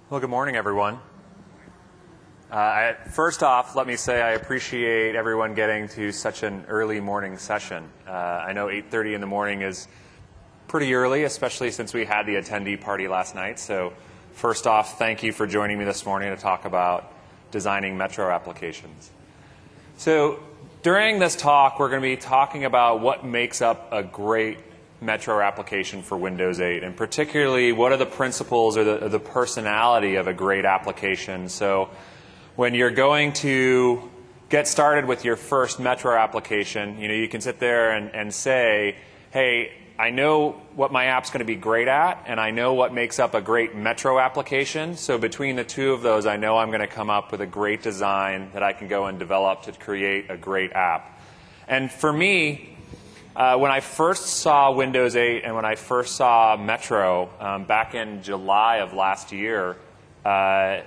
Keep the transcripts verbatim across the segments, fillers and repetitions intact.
Well, good morning, everyone. Uh, I, first off, let me say I appreciate everyone getting to such an early morning session. Uh, I know eight thirty in the morning is pretty early, especially since we had the attendee party last night. So first off, thank you for joining me this morning to talk about designing Metro applications. So during this talk, we're going to be talking about what makes up a great Metro application for Windows eight, and particularly what are the principles or the, or the personality of a great application. So when you're going to get started with your first Metro application, you know, you can sit there and, and say, hey, I know what my app's going to be great at, and I know what makes up a great Metro application. So between the two of those, I know I'm going to come up with a great design that I can go and develop to create a great app. And for me, Uh, when I first saw Windows eight and when I first saw Metro um, back in July of last year, uh,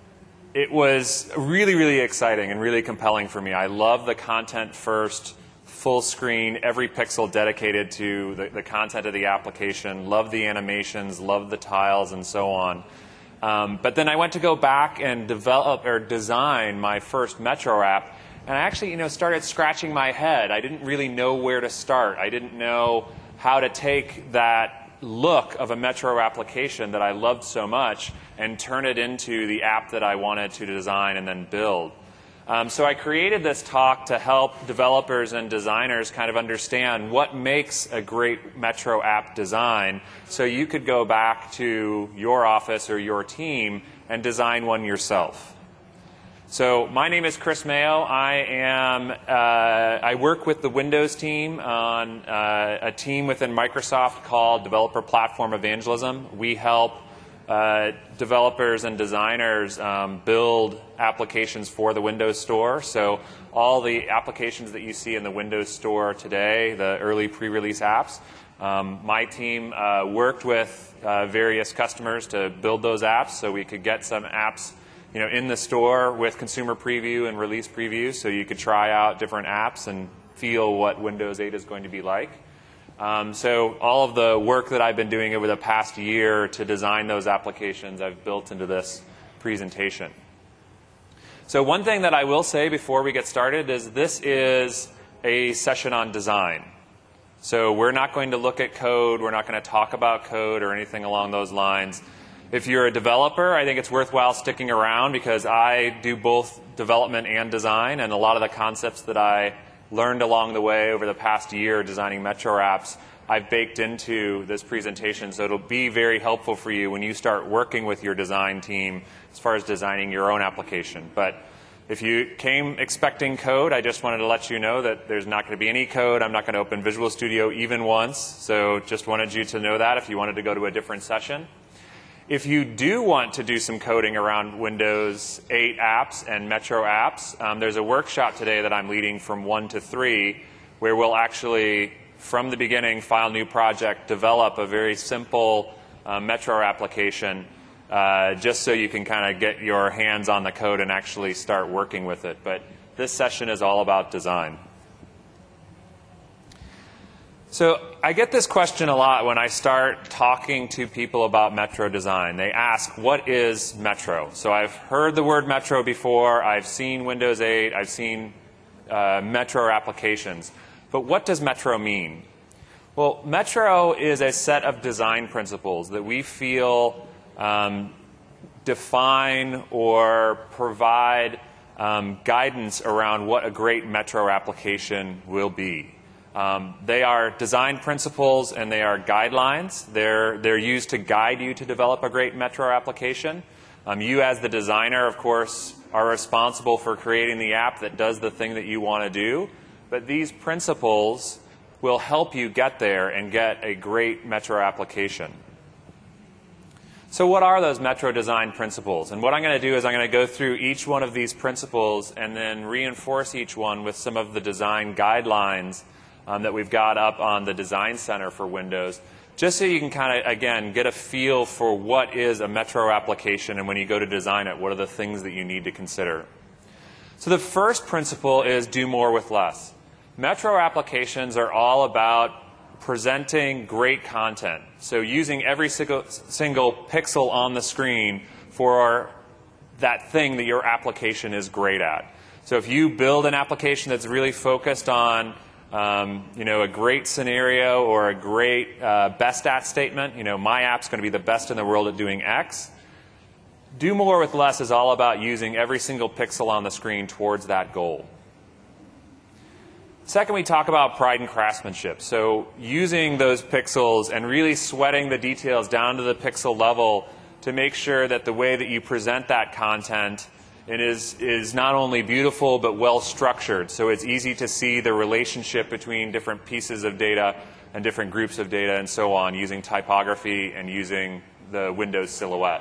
it was really, really exciting and really compelling for me. I love the content first, full screen, every pixel dedicated to the, the content of the application, love the animations, love the tiles, and so on. Um, but then I went to go back and develop or design my first Metro app. And I actually, you know, started scratching my head. I didn't really know where to start. I didn't know how to take that look of a Metro application that I loved so much and turn it into the app that I wanted to design and then build. Um, so I created this talk to help developers and designers kind of understand what makes a great Metro app design, so you could go back to your office or your team and design one yourself. So my name is Chris Mayo. I am uh, I work with the Windows team on uh, a team within Microsoft called Developer Platform Evangelism. We help uh, developers and designers um, build applications for the Windows Store. So all the applications that you see in the Windows Store today, the early pre-release apps, um, my team uh, worked with uh, various customers to build those apps so we could get some apps, you know, in the store with consumer preview and release preview, so you could try out different apps and feel what Windows eight is going to be like. Um, so all of the work that I've been doing over the past year to design those applications, I've built into this presentation. So one thing that I will say before we get started is this is a session on design. So we're not going to look at code. We're not going to talk about code or anything along those lines. If you're a developer, I think it's worthwhile sticking around because I do both development and design, and a lot of the concepts that I learned along the way over the past year designing Metro apps, I've baked into this presentation, so it'll be very helpful for you when you start working with your design team as far as designing your own application. But if you came expecting code, I just wanted to let you know that there's not going to be any code. I'm not going to open Visual Studio even once, so just wanted you to know that if you wanted to go to a different session. If you do want to do some coding around Windows eight apps and Metro apps, um, there's a workshop today that I'm leading from one to three where we'll actually, from the beginning, file new project, develop a very simple uh, Metro application uh, just so you can kind of get your hands on the code and actually start working with it. But this session is all about design. So I get this question a lot when I start talking to people about Metro design. They ask, what is Metro? So I've heard the word Metro before. I've seen Windows eight. I've seen uh, Metro applications. But what does Metro mean? Well, Metro is a set of design principles that we feel um, define or provide um, guidance around what a great Metro application will be. Um, they are design principles and they are guidelines. They're, they're used to guide you to develop a great Metro application. Um, you as the designer, of course, are responsible for creating the app that does the thing that you want to do. But these principles will help you get there and get a great Metro application. So what are those Metro design principles? And what I'm going to do is I'm going to go through each one of these principles and then reinforce each one with some of the design guidelines Um, that we've got up on the Design Center for Windows, just so you can kind of, again, get a feel for what is a Metro application, and when you go to design it, what are the things that you need to consider. So the first principle is do more with less. Metro applications are all about presenting great content. So using every single, single pixel on the screen for that thing that your application is great at. So if you build an application that's really focused on um, you know, a great scenario or a great uh, best at statement, you know, my app's going to be the best in the world at doing X, do more with less is all about using every single pixel on the screen towards that goal. Second, we talk about pride and craftsmanship. So using those pixels and really sweating the details down to the pixel level to make sure that the way that you present that content it is, is not only beautiful but well structured. So it's easy to see the relationship between different pieces of data and different groups of data and so on using typography and using the Windows silhouette.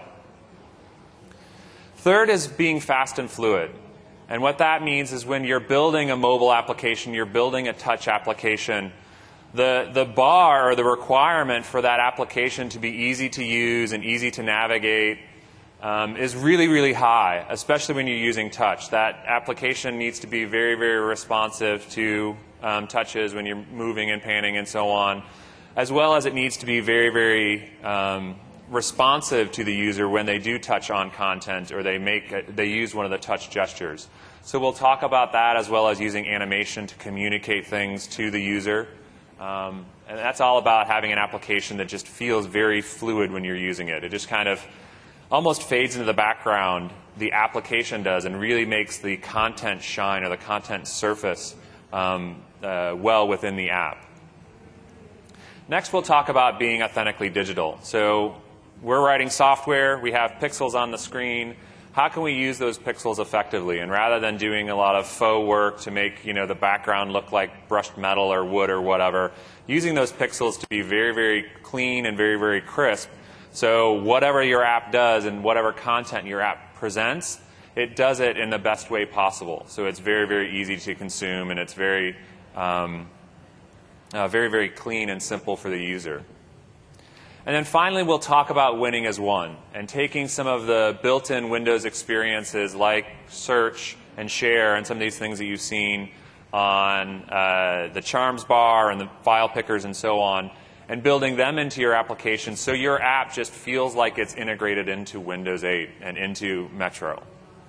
Third is being fast and fluid. And what that means is when you're building a mobile application, you're building a touch application, the, the bar or the requirement for that application to be easy to use and easy to navigate um, is really, really high, especially when you're using touch. That application needs to be very, very responsive to um, touches when you're moving and panning and so on, as well as it needs to be very, very um, responsive to the user when they do touch on content or they make a, they use one of the touch gestures. So we'll talk about that as well as using animation to communicate things to the user. Um, and that's all about having an application that just feels very fluid when you're using it. It just kind of almost fades into the background, the application does, and really makes the content shine or the content surface um, uh, well within the app. Next, we'll talk about being authentically digital. So we're writing software. We have pixels on the screen. How can we use those pixels effectively? And rather than doing a lot of faux work to make you know, the background look like brushed metal or wood or whatever, using those pixels to be very, very clean and very, very crisp. So whatever your app does and whatever content your app presents, it does it in the best way possible. So it's very, very easy to consume, and it's very, um, uh, very, very clean and simple for the user. And then finally, we'll talk about winning as one and taking some of the built-in Windows experiences like search and share and some of these things that you've seen on uh, the Charms bar and the file pickers and so on, and building them into your application so your app just feels like it's integrated into Windows eight and into Metro.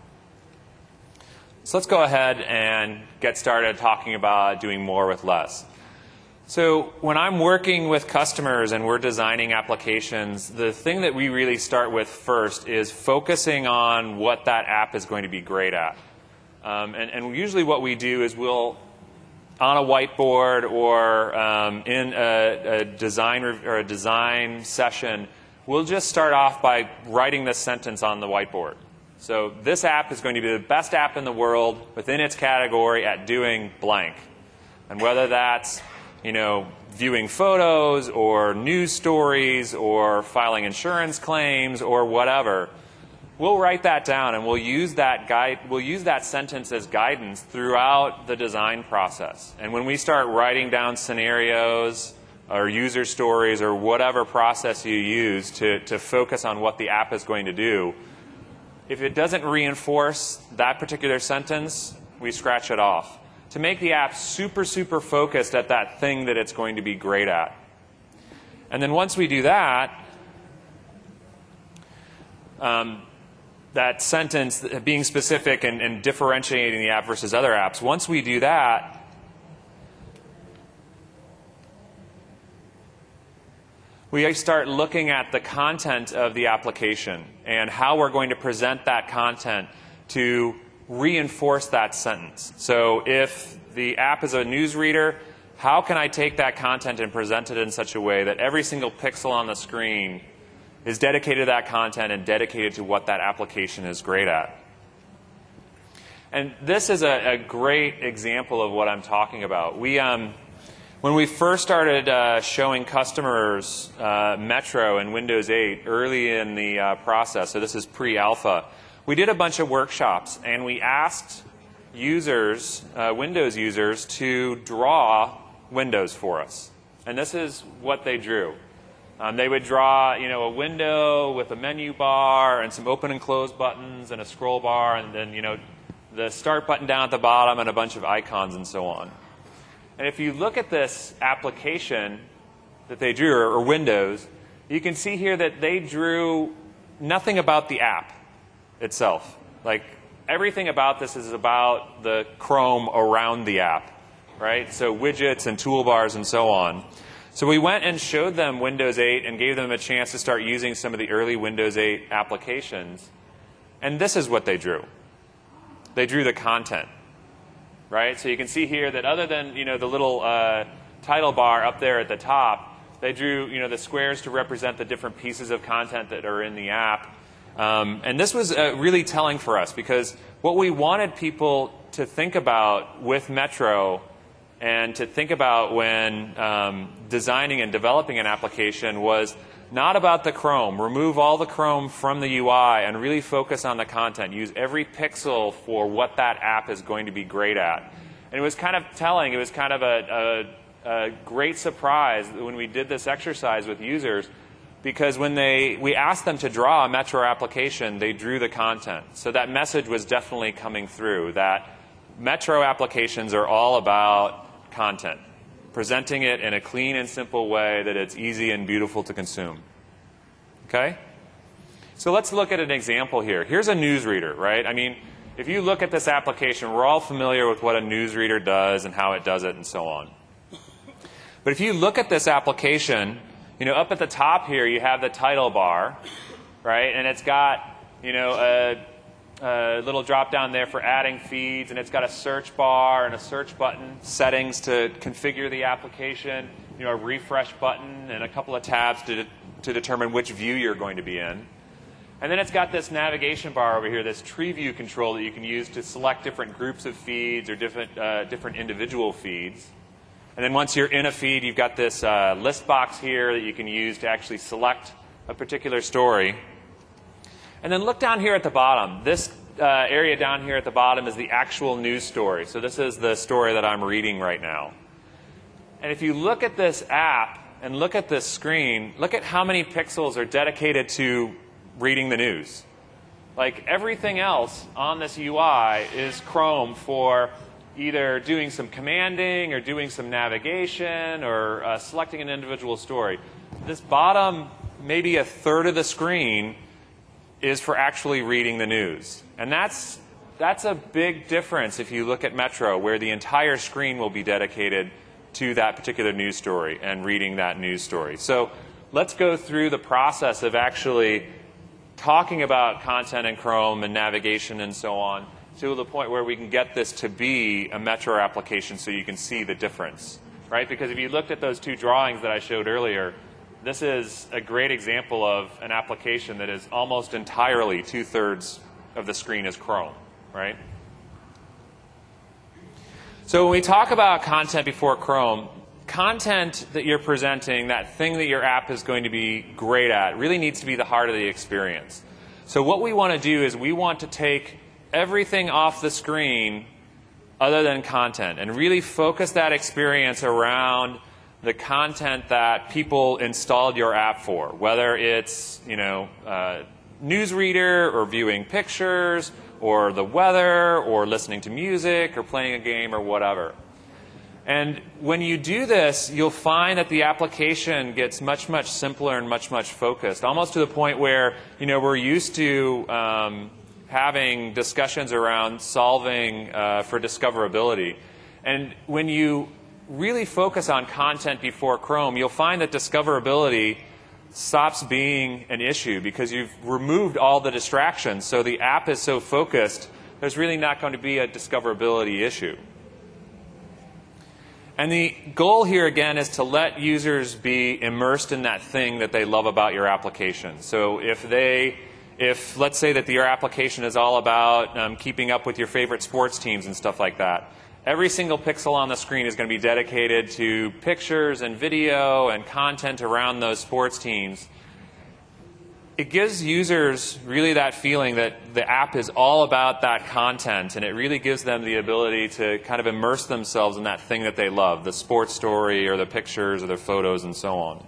So let's go ahead and get started talking about doing more with less. So when I'm working with customers and we're designing applications, the thing that we really start with first is focusing on what that app is going to be great at. Um, and, and usually what we do is we'll, on a whiteboard or um, in a, a design or a design session, we'll just start off by writing this sentence on the whiteboard. So this app is going to be the best app in the world within its category at doing blank. And whether that's you know, viewing photos or news stories or filing insurance claims or whatever, we'll write that down and we'll use that guide, we'll use that sentence as guidance throughout the design process. And when we start writing down scenarios or user stories or whatever process you use to, to focus on what the app is going to do, if it doesn't reinforce that particular sentence, we scratch it off, to make the app super, super focused at that thing that it's going to be great at. And then once we do that, um, that sentence, being specific and, and differentiating the app versus other apps, once we do that, we start looking at the content of the application and how we're going to present that content to reinforce that sentence. So if the app is a newsreader, how can I take that content and present it in such a way that every single pixel on the screen is dedicated to that content and dedicated to what that application is great at? And this is a, a great example of what I'm talking about. We, um, when we first started uh, showing customers uh, Metro and Windows eight early in the uh, process, so this is pre-alpha, we did a bunch of workshops, and we asked users, uh, Windows users, to draw windows for us. And this is what they drew. Um, they would draw, you know, a window with a menu bar and some open and close buttons and a scroll bar, and then, you know, the start button down at the bottom and a bunch of icons and so on. And if you look at this application that they drew, or Windows, you can see here that they drew nothing about the app itself. Like, everything about this is about the Chrome around the app, right? So widgets and toolbars and so on. So we went and showed them Windows eight and gave them a chance to start using some of the early Windows eight applications. And this is what they drew. They drew the content, right? So you can see here that other than, you know, the little uh, title bar up there at the top, they drew, you know, the squares to represent the different pieces of content that are in the app. Um, and this was uh, really telling for us, because what we wanted people to think about with Metro and to think about when um, designing and developing an application was not about the Chrome. Remove all the Chrome from the U I and really focus on the content. Use every pixel for what that app is going to be great at. And it was kind of telling. It was kind of a, a, a great surprise when we did this exercise with users, because when they, we asked them to draw a Metro application, they drew the content. So that message was definitely coming through, that Metro applications are all about content, presenting it in a clean and simple way that it's easy and beautiful to consume. Okay? So let's look at an example here. Here's a newsreader, right? I mean, if you look at this application, we're all familiar with what a newsreader does and how it does it and so on. But if you look at this application, you know, up at the top here, you have the title bar, right? And it's got, you know, a, a little drop down there for adding feeds, and it's got a search bar and a search button, settings to configure the application, you know, a refresh button, and a couple of tabs to, de to determine which view you're going to be in. And then it's got this navigation bar over here, this tree view control that you can use to select different groups of feeds or different, uh, different individual feeds. And then once you're in a feed, you've got this uh, list box here that you can use to actually select a particular story. And then look down here at the bottom. This uh, area down here at the bottom is the actual news story. So this is the story that I'm reading right now. And if you look at this app and look at this screen, look at how many pixels are dedicated to reading the news. Like, everything else on this U I is Chrome for either doing some commanding or doing some navigation or uh, selecting an individual story. This bottom, maybe a third of the screen, is for actually reading the news. And that's, that's a big difference if you look at Metro, where the entire screen will be dedicated to that particular news story and reading that news story. So let's go through the process of actually talking about content in Chrome and navigation and so on, to the point where we can get this to be a Metro application so you can see the difference, right? Because if you looked at those two drawings that I showed earlier, this is a great example of an application that is almost entirely two-thirds of the screen is Chrome, right? So when we talk about content before Chrome, content that you're presenting, that thing that your app is going to be great at, really needs to be the heart of the experience. So what we want to do is we want to take everything off the screen other than content and really focus that experience around the content that people installed your app for, whether it's, you know, uh, newsreader or viewing pictures or the weather or listening to music or playing a game or whatever. And when you do this, you'll find that the application gets much, much simpler and much, much focused, almost to the point where, you know, we're used to um, having discussions around solving uh, for discoverability. And when you really focus on content before Chrome, you'll find that discoverability stops being an issue because you've removed all the distractions. So the app is so focused, there's really not going to be a discoverability issue. And the goal here, again, is to let users be immersed in that thing that they love about your application. So if they If, let's say that your application is all about um, keeping up with your favorite sports teams and stuff like that, every single pixel on the screen is going to be dedicated to pictures and video and content around those sports teams. It gives users really that feeling that the app is all about that content, and it really gives them the ability to kind of immerse themselves in that thing that they love, the sports story or the pictures or the photos and so on.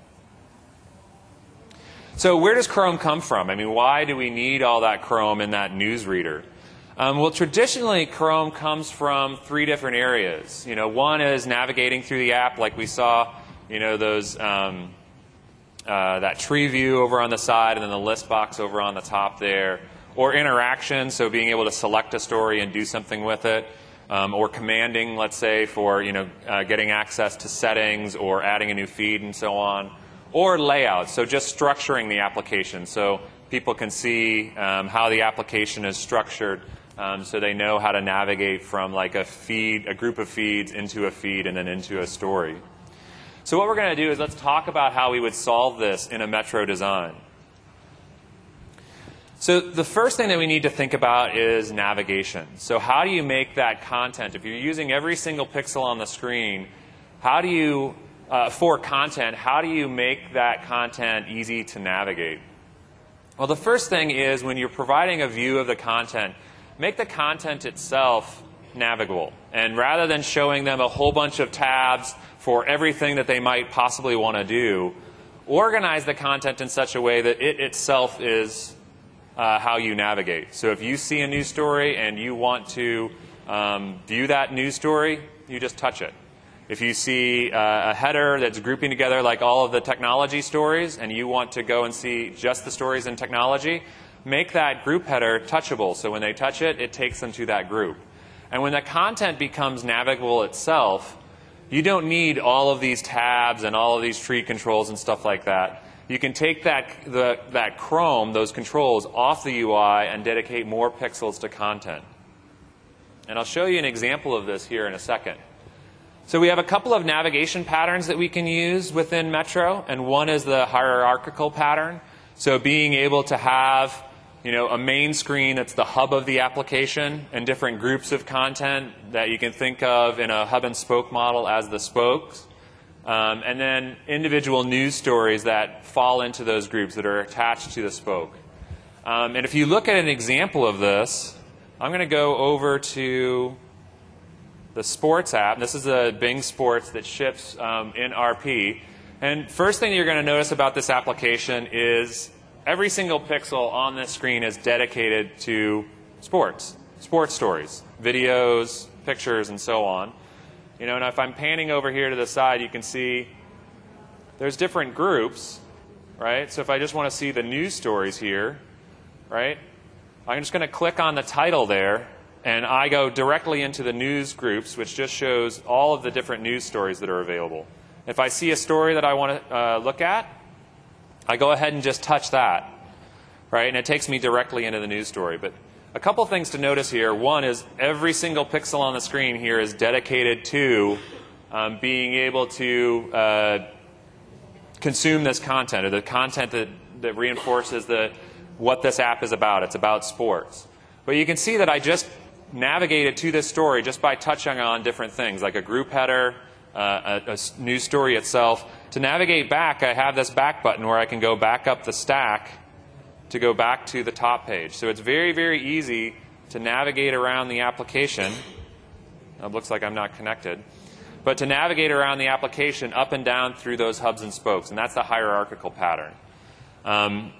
So where does Chrome come from? I mean, why do we need all that Chrome in that newsreader? Um, well, traditionally, Chrome comes from three different areas. You know, one is navigating through the app, like we saw, you know, those um, uh, that tree view over on the side and then the list box over on the top there. Or interaction, so being able to select a story and do something with it. Um, or commanding, let's say, for you know uh, getting access to settings or adding a new feed and so on. Or layout, so just structuring the application so people can see um, how the application is structured, um, so they know how to navigate from like a feed, a group of feeds into a feed and then into a story. So what we're going to do is let's talk about how we would solve this in a Metro design. So the first thing that we need to think about is navigation. So how do you make that content? If you're using every single pixel on the screen, how do you, uh, for content, how do you make that content easy to navigate? Well, the first thing is when you're providing a view of the content, make the content itself navigable. And rather than showing them a whole bunch of tabs for everything that they might possibly want to do, organize the content in such a way that it itself is Uh, how you navigate. So if you see a news story and you want to um, view that news story, you just touch it. If you see uh, a header that's grouping together like all of the technology stories and you want to go and see just the stories in technology, make that group header touchable. So when they touch it, it takes them to that group. And when the content becomes navigable itself, you don't need all of these tabs and all of these tree controls and stuff like that. You can take that, the, that Chrome, those controls, off the U I and dedicate more pixels to content. And I'll show you an example of this here in a second. So we have a couple of navigation patterns that we can use within Metro, and one is the hierarchical pattern. So being able to have you know, a main screen that's the hub of the application and different groups of content that you can think of in a hub and spoke model as the spokes. Um, and then individual news stories that fall into those groups that are attached to the spoke. Um, and if you look at an example of this, I'm going to go over to the Sports app. This is a Bing Sports that ships um, in R P. And first thing you're going to notice about this application is every single pixel on this screen is dedicated to sports, sports stories, videos, pictures, and so on. You know, and if I'm panning over here to the side, you can see there's different groups, right? So if I just want to see the news stories here, right, I'm just going to click on the title there, and I go directly into the news groups, which just shows all of the different news stories that are available. If I see a story that I want to uh, look at, I go ahead and just touch that, right? And it takes me directly into the news story. But a couple things to notice here. One is every single pixel on the screen here is dedicated to um, being able to uh, consume this content, or the content that, that reinforces the, what this app is about. It's about sports. But you can see that I just navigated to this story just by touching on different things, like a group header, uh, a, a news story itself. To navigate back, I have this back button where I can go back up the stack to go back to the top page. So it's very, very easy to navigate around the application. It looks like I'm not connected. But to navigate around the application up and down through those hubs and spokes. And that's the hierarchical pattern. Um,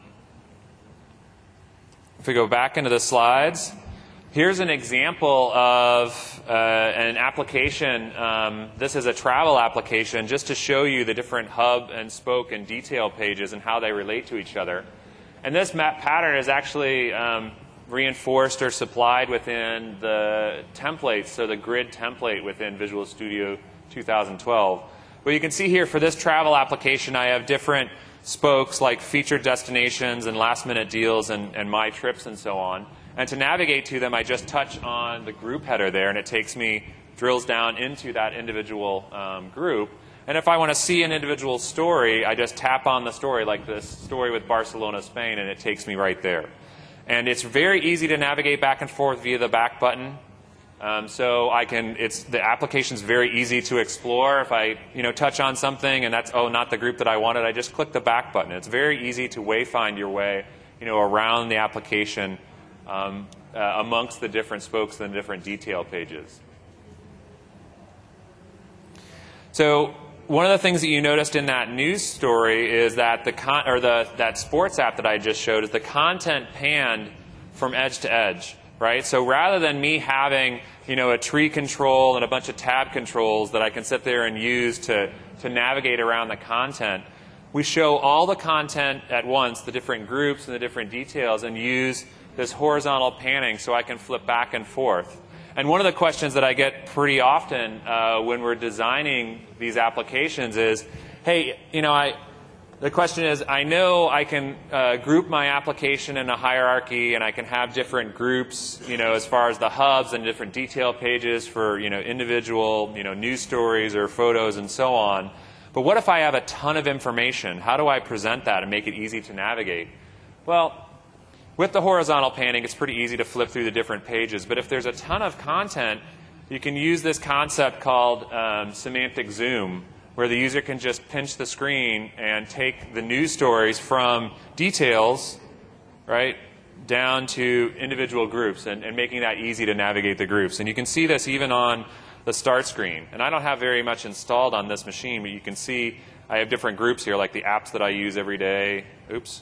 if we go back into the slides, here's an example of uh, an application. Um, this is a travel application just to show you the different hub and spoke and detail pages and how they relate to each other. And this map pattern is actually um, reinforced or supplied within the templates, so the grid template within Visual Studio two thousand twelve. But you can see here for this travel application, I have different spokes like featured destinations and last minute deals and, and my trips and so on. And to navigate to them, I just touch on the group header there, and it takes me, drills down into that individual um, group. And if I want to see an individual story, I just tap on the story, like this story with Barcelona, Spain, and it takes me right there. And it's very easy to navigate back and forth via the back button. Um, so I can, it's, the application's very easy to explore. If I, you know, touch on something and that's, oh, not the group that I wanted, I just click the back button. It's very easy to wayfind your way, you know, around the application um, uh, amongst the different spokes and the different detail pages. So one of the things that you noticed in that news story is that the con or the that sports app that I just showed is the content panned from edge to edge, right? So rather than me having, you know, a tree control and a bunch of tab controls that I can sit there and use to to navigate around the content, we show all the content at once, the different groups and the different details, and use this horizontal panning so I can flip back and forth. And one of the questions that I get pretty often uh, when we're designing these applications is, hey, you know, I, the question is, I know I can uh, group my application in a hierarchy, and I can have different groups, you know, as far as the hubs and different detail pages for, you know, individual, you know, news stories or photos and so on. But what if I have a ton of information? How do I present that and make it easy to navigate? Well, with the horizontal panning, it's pretty easy to flip through the different pages. But if there's a ton of content, you can use this concept called um, semantic zoom, where the user can just pinch the screen and take the news stories from details, right, down to individual groups, and, and making that easy to navigate the groups. And you can see this even on the start screen. And I don't have very much installed on this machine, but you can see I have different groups here, like the apps that I use every day. Oops.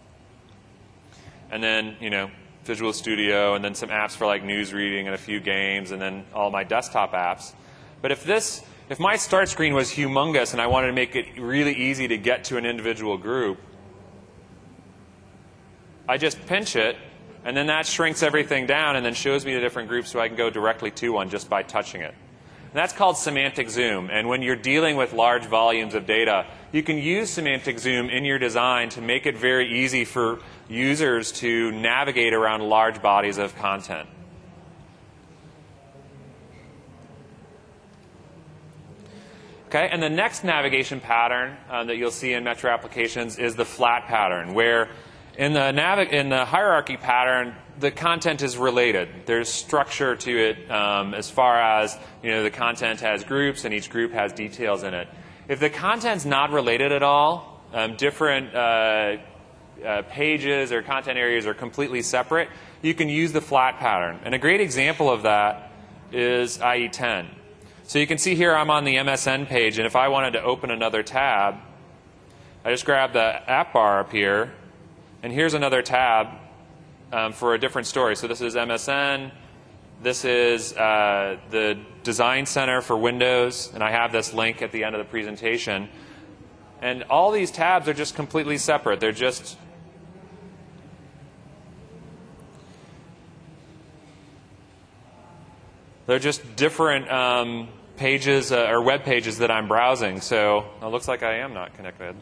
And then, you know, Visual Studio, and then some apps for like news reading and a few games, and then all my desktop apps. But if this, if my start screen was humongous and I wanted to make it really easy to get to an individual group, I just pinch it, and then that shrinks everything down and then shows me the different groups so I can go directly to one just by touching it. And that's called semantic zoom. And when you're dealing with large volumes of data, you can use semantic zoom in your design to make it very easy for users to navigate around large bodies of content. Okay, and the next navigation pattern uh, that you'll see in Metro applications is the flat pattern, where in the, navi in the hierarchy pattern, the content is related. There's structure to it um, as far as, you know, the content has groups and each group has details in it. If the content's not related at all, um, different uh, uh, pages or content areas are completely separate, you can use the flat pattern. And a great example of that is I E ten. So you can see here I'm on the M S N page, and if I wanted to open another tab, I just grab the app bar up here, and here's another tab um, for a different story. So this is M S N. This is uh, the Design Center for Windows, and I have this link at the end of the presentation. And all these tabs are just completely separate. They're just they're just different um, pages uh, or web pages that I'm browsing. So it looks like I am not connected.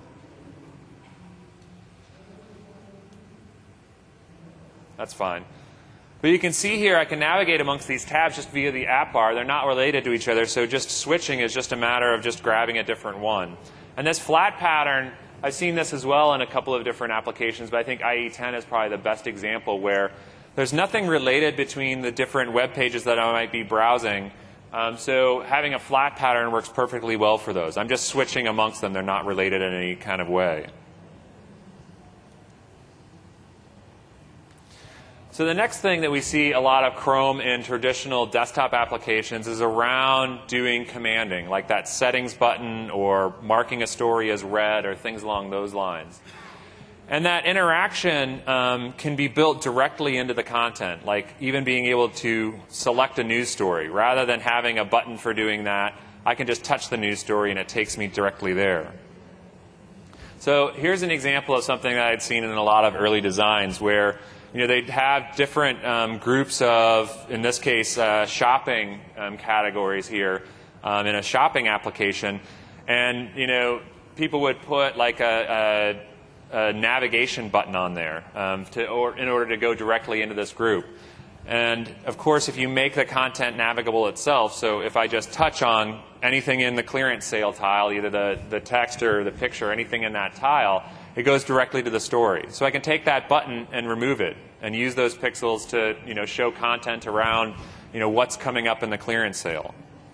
That's fine. But you can see here I can navigate amongst these tabs just via the app bar. They're not related to each other, so just switching is just a matter of just grabbing a different one. And this flat pattern, I've seen this as well in a couple of different applications, but I think I E ten is probably the best example where there's nothing related between the different web pages that I might be browsing. Um, so having a flat pattern works perfectly well for those. I'm just switching amongst them. They're not related in any kind of way. So the next thing that we see a lot of Chrome in traditional desktop applications is around doing commanding, like that settings button or marking a story as read or things along those lines. And that interaction um, can be built directly into the content, like even being able to select a news story. Rather than having a button for doing that, I can just touch the news story and it takes me directly there. So here's an example of something that I'd seen in a lot of early designs where, you know, they'd have different um, groups of, in this case, uh, shopping um, categories here um, in a shopping application. And, you know, people would put like a, a, a navigation button on there um, to, or, in order to go directly into this group. And, of course, if you make the content navigable itself, so if I just touch on anything in the clearance sale tile, either the, the text or the picture, anything in that tile, it goes directly to the story. So I can take that button and remove it and use those pixels to, you know, show content around, you know, what's coming up in the clearance sale.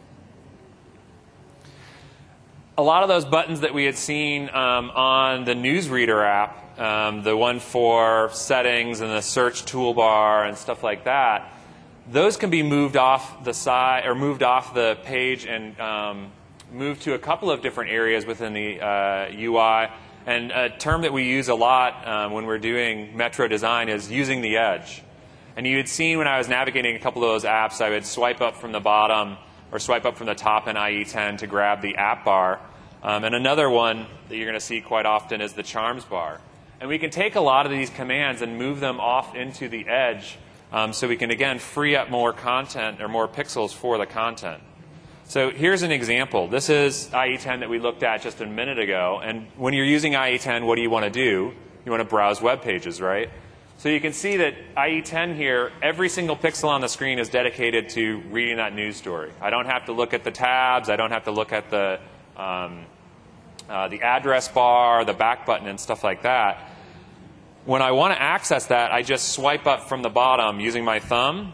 A lot of those buttons that we had seen um, on the Newsreader app, um, the one for settings and the search toolbar and stuff like that, those can be moved off the side or moved off the page and um, moved to a couple of different areas within the uh, U I. And a term that we use a lot um, when we're doing Metro design is using the edge. And you had seen when I was navigating a couple of those apps, I would swipe up from the bottom or swipe up from the top in I E ten to grab the app bar. Um, and another one that you're going to see quite often is the charms bar. And we can take a lot of these commands and move them off into the edge um, so we can, again, free up more content or more pixels for the content. So here's an example. This is I E ten that we looked at just a minute ago. And when you're using I E ten, what do you want to do? You want to browse web pages, right? So you can see that I E ten here, every single pixel on the screen is dedicated to reading that news story. I don't have to look at the tabs. I don't have to look at the, um, uh, the address bar, the back button, and stuff like that. When I want to access that, I just swipe up from the bottom using my thumb,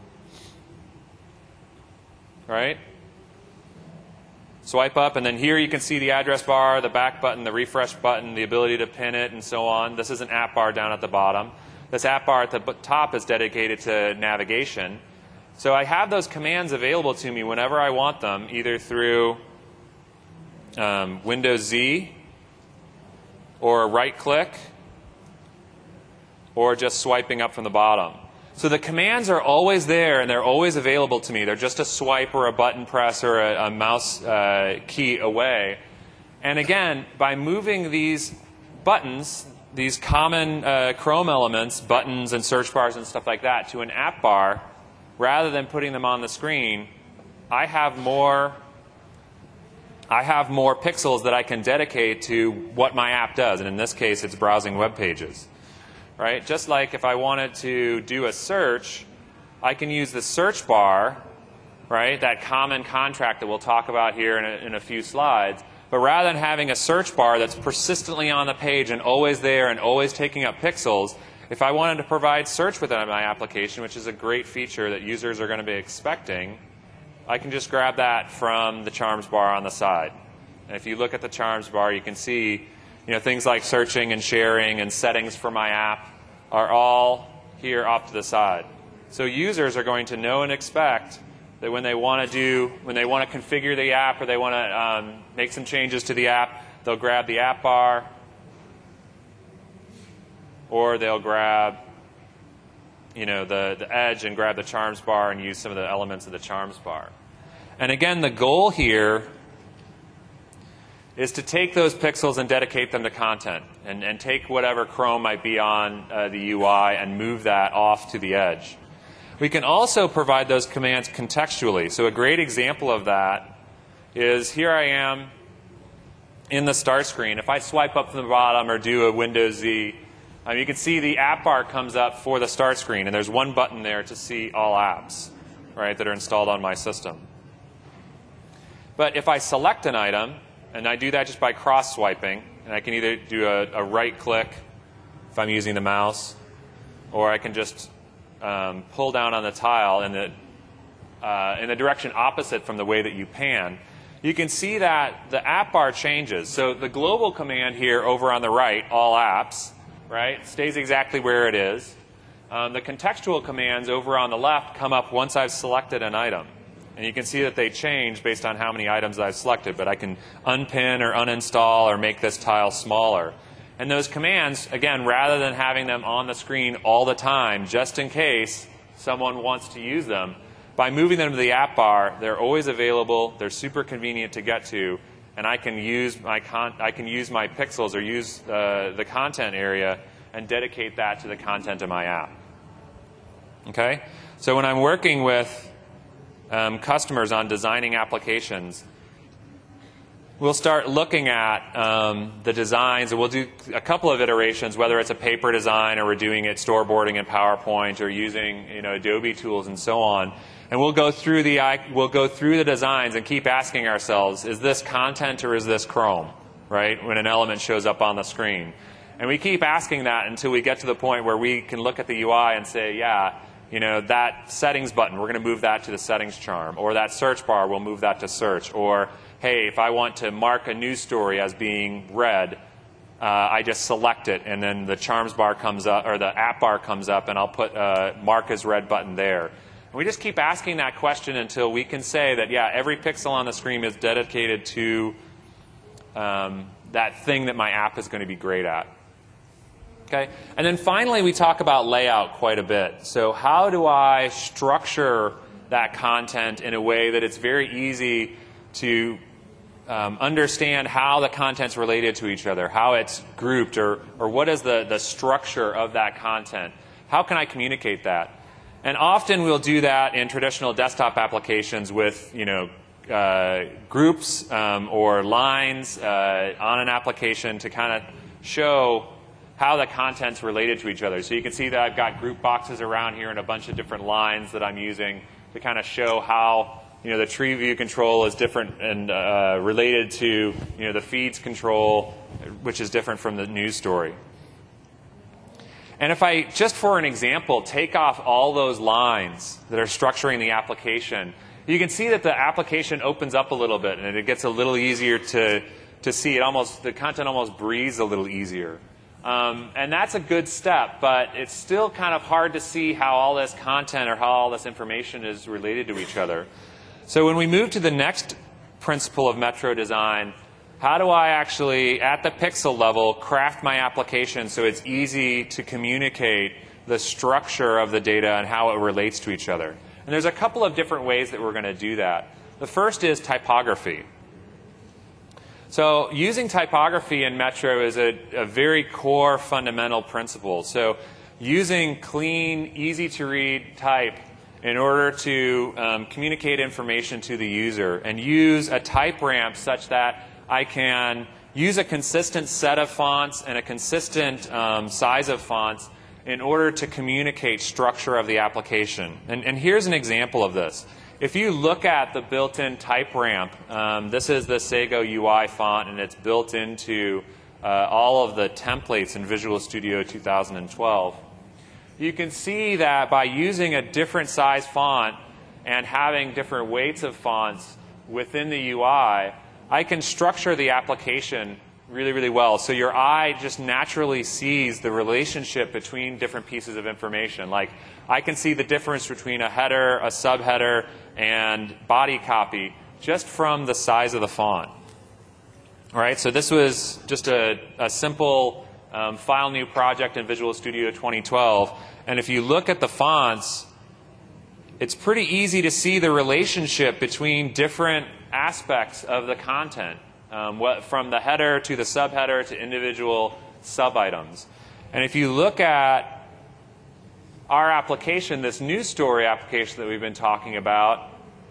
right? Swipe up, and then here you can see the address bar, the back button, the refresh button, the ability to pin it, and so on. This is an app bar down at the bottom. This app bar at the top is dedicated to navigation. So I have those commands available to me whenever I want them, either through um, Windows Z, or right-click, or just swiping up from the bottom. So the commands are always there, and they're always available to me. They're just a swipe or a button press or a, a mouse uh, key away. And again, by moving these buttons, these common uh, Chrome elements, buttons and search bars and stuff like that, to an app bar, rather than putting them on the screen, I have more, I have more pixels that I can dedicate to what my app does. And in this case, it's browsing web pages. Right? Just like if I wanted to do a search, I can use the search bar, right? That common contract that we'll talk about here in a, in a few slides. But rather than having a search bar that's persistently on the page and always there and always taking up pixels, if I wanted to provide search within my application, which is a great feature that users are going to be expecting, I can just grab that from the charms bar on the side. And if you look at the charms bar, you can see You know, things like searching and sharing and settings for my app are all here off to the side. So users are going to know and expect that when they want to do, when they want to configure the app or they want to um, make some changes to the app, they'll grab the app bar, or they'll grab, you know, the, the edge and grab the charms bar and use some of the elements of the charms bar. And again, the goal here is to take those pixels and dedicate them to content, and, and take whatever Chrome might be on uh, the U I and move that off to the edge. We can also provide those commands contextually. So a great example of that is here I am in the start screen. If I swipe up from the bottom or do a Windows Z, um, you can see the app bar comes up for the start screen, and there's one button there to see all apps, right, that are installed on my system. But if I select an item, and I do that just by cross-swiping, and I can either do a, a right-click if I'm using the mouse, or I can just um, pull down on the tile in the, uh, in the direction opposite from the way that you pan. You can see that the app bar changes. So the global command here over on the right, all apps, right, stays exactly where it is. Um, the contextual commands over on the left come up once I've selected an item. And you can see that they change based on how many items I've selected. But I can unpin or uninstall or make this tile smaller. And those commands, again, rather than having them on the screen all the time, just in case someone wants to use them, by moving them to the app bar, they're always available. They're super convenient to get to. And I can use my, con I can use my pixels or use uh, the content area and dedicate that to the content of my app. Okay? So when I'm working with Um, customers on designing applications, we'll start looking at um, the designs, and we'll do a couple of iterations, whether it's a paper design or we're doing it storyboarding in PowerPoint or using, you know, Adobe tools and so on. And we'll go through the we'll go through the designs and keep asking ourselves, is this content or is this Chrome, right? When an element shows up on the screen, and we keep asking that until we get to the point where we can look at the U I and say, yeah, you know, that settings button, we're going to move that to the settings charm. Or that search bar, we'll move that to search. Or, hey, if I want to mark a news story as being read, uh, I just select it, and then the charms bar comes up, or the app bar comes up, and I'll put a mark as read button there. And we just keep asking that question until we can say that, yeah, every pixel on the screen is dedicated to um, that thing that my app is going to be great at. Okay? And then finally, we talk about layout quite a bit. So how do I structure that content in a way that it's very easy to um, understand how the content's related to each other, how it's grouped, or, or what is the, the structure of that content. How can I communicate that? And often we'll do that in traditional desktop applications with, you know, uh, groups um, or lines uh, on an application to kind of show how the content's related to each other. So you can see that I've got group boxes around here and a bunch of different lines that I'm using to kind of show how, you know, the tree view control is different and uh, related to, you know, the feeds control, which is different from the news story. And if I, just for an example, take off all those lines that are structuring the application, you can see that the application opens up a little bit and it gets a little easier to, to see. It almost, the content almost breathes a little easier. Um, and that's a good step, but it's still kind of hard to see how all this content or how all this information is related to each other. So when we move to the next principle of Metro design, how do I actually, at the pixel level, craft my application so it's easy to communicate the structure of the data and how it relates to each other? And there's a couple of different ways that we're going to do that. The first is typography. So using typography in Metro is a, a very core fundamental principle. So using clean, easy-to-read type in order to um, communicate information to the user and use a type ramp such that I can use a consistent set of fonts and a consistent um, size of fonts in order to communicate structure of the application. And, and here's an example of this. If you look at the built-in type ramp, um, this is the Sego U I font, and it's built into uh, all of the templates in Visual Studio two thousand twelve. You can see that by using a different size font and having different weights of fonts within the U I, I can structure the application really, really well. So your eye just naturally sees the relationship between different pieces of information. Like, I can see the difference between a header, a subheader, and body copy just from the size of the font. All right, so this was just a, a simple um, file new project in Visual Studio twenty twelve. And if you look at the fonts, it's pretty easy to see the relationship between different aspects of the content, um, what, from the header to the subheader to individual sub-items. And if you look at our application, this news story application that we've been talking about,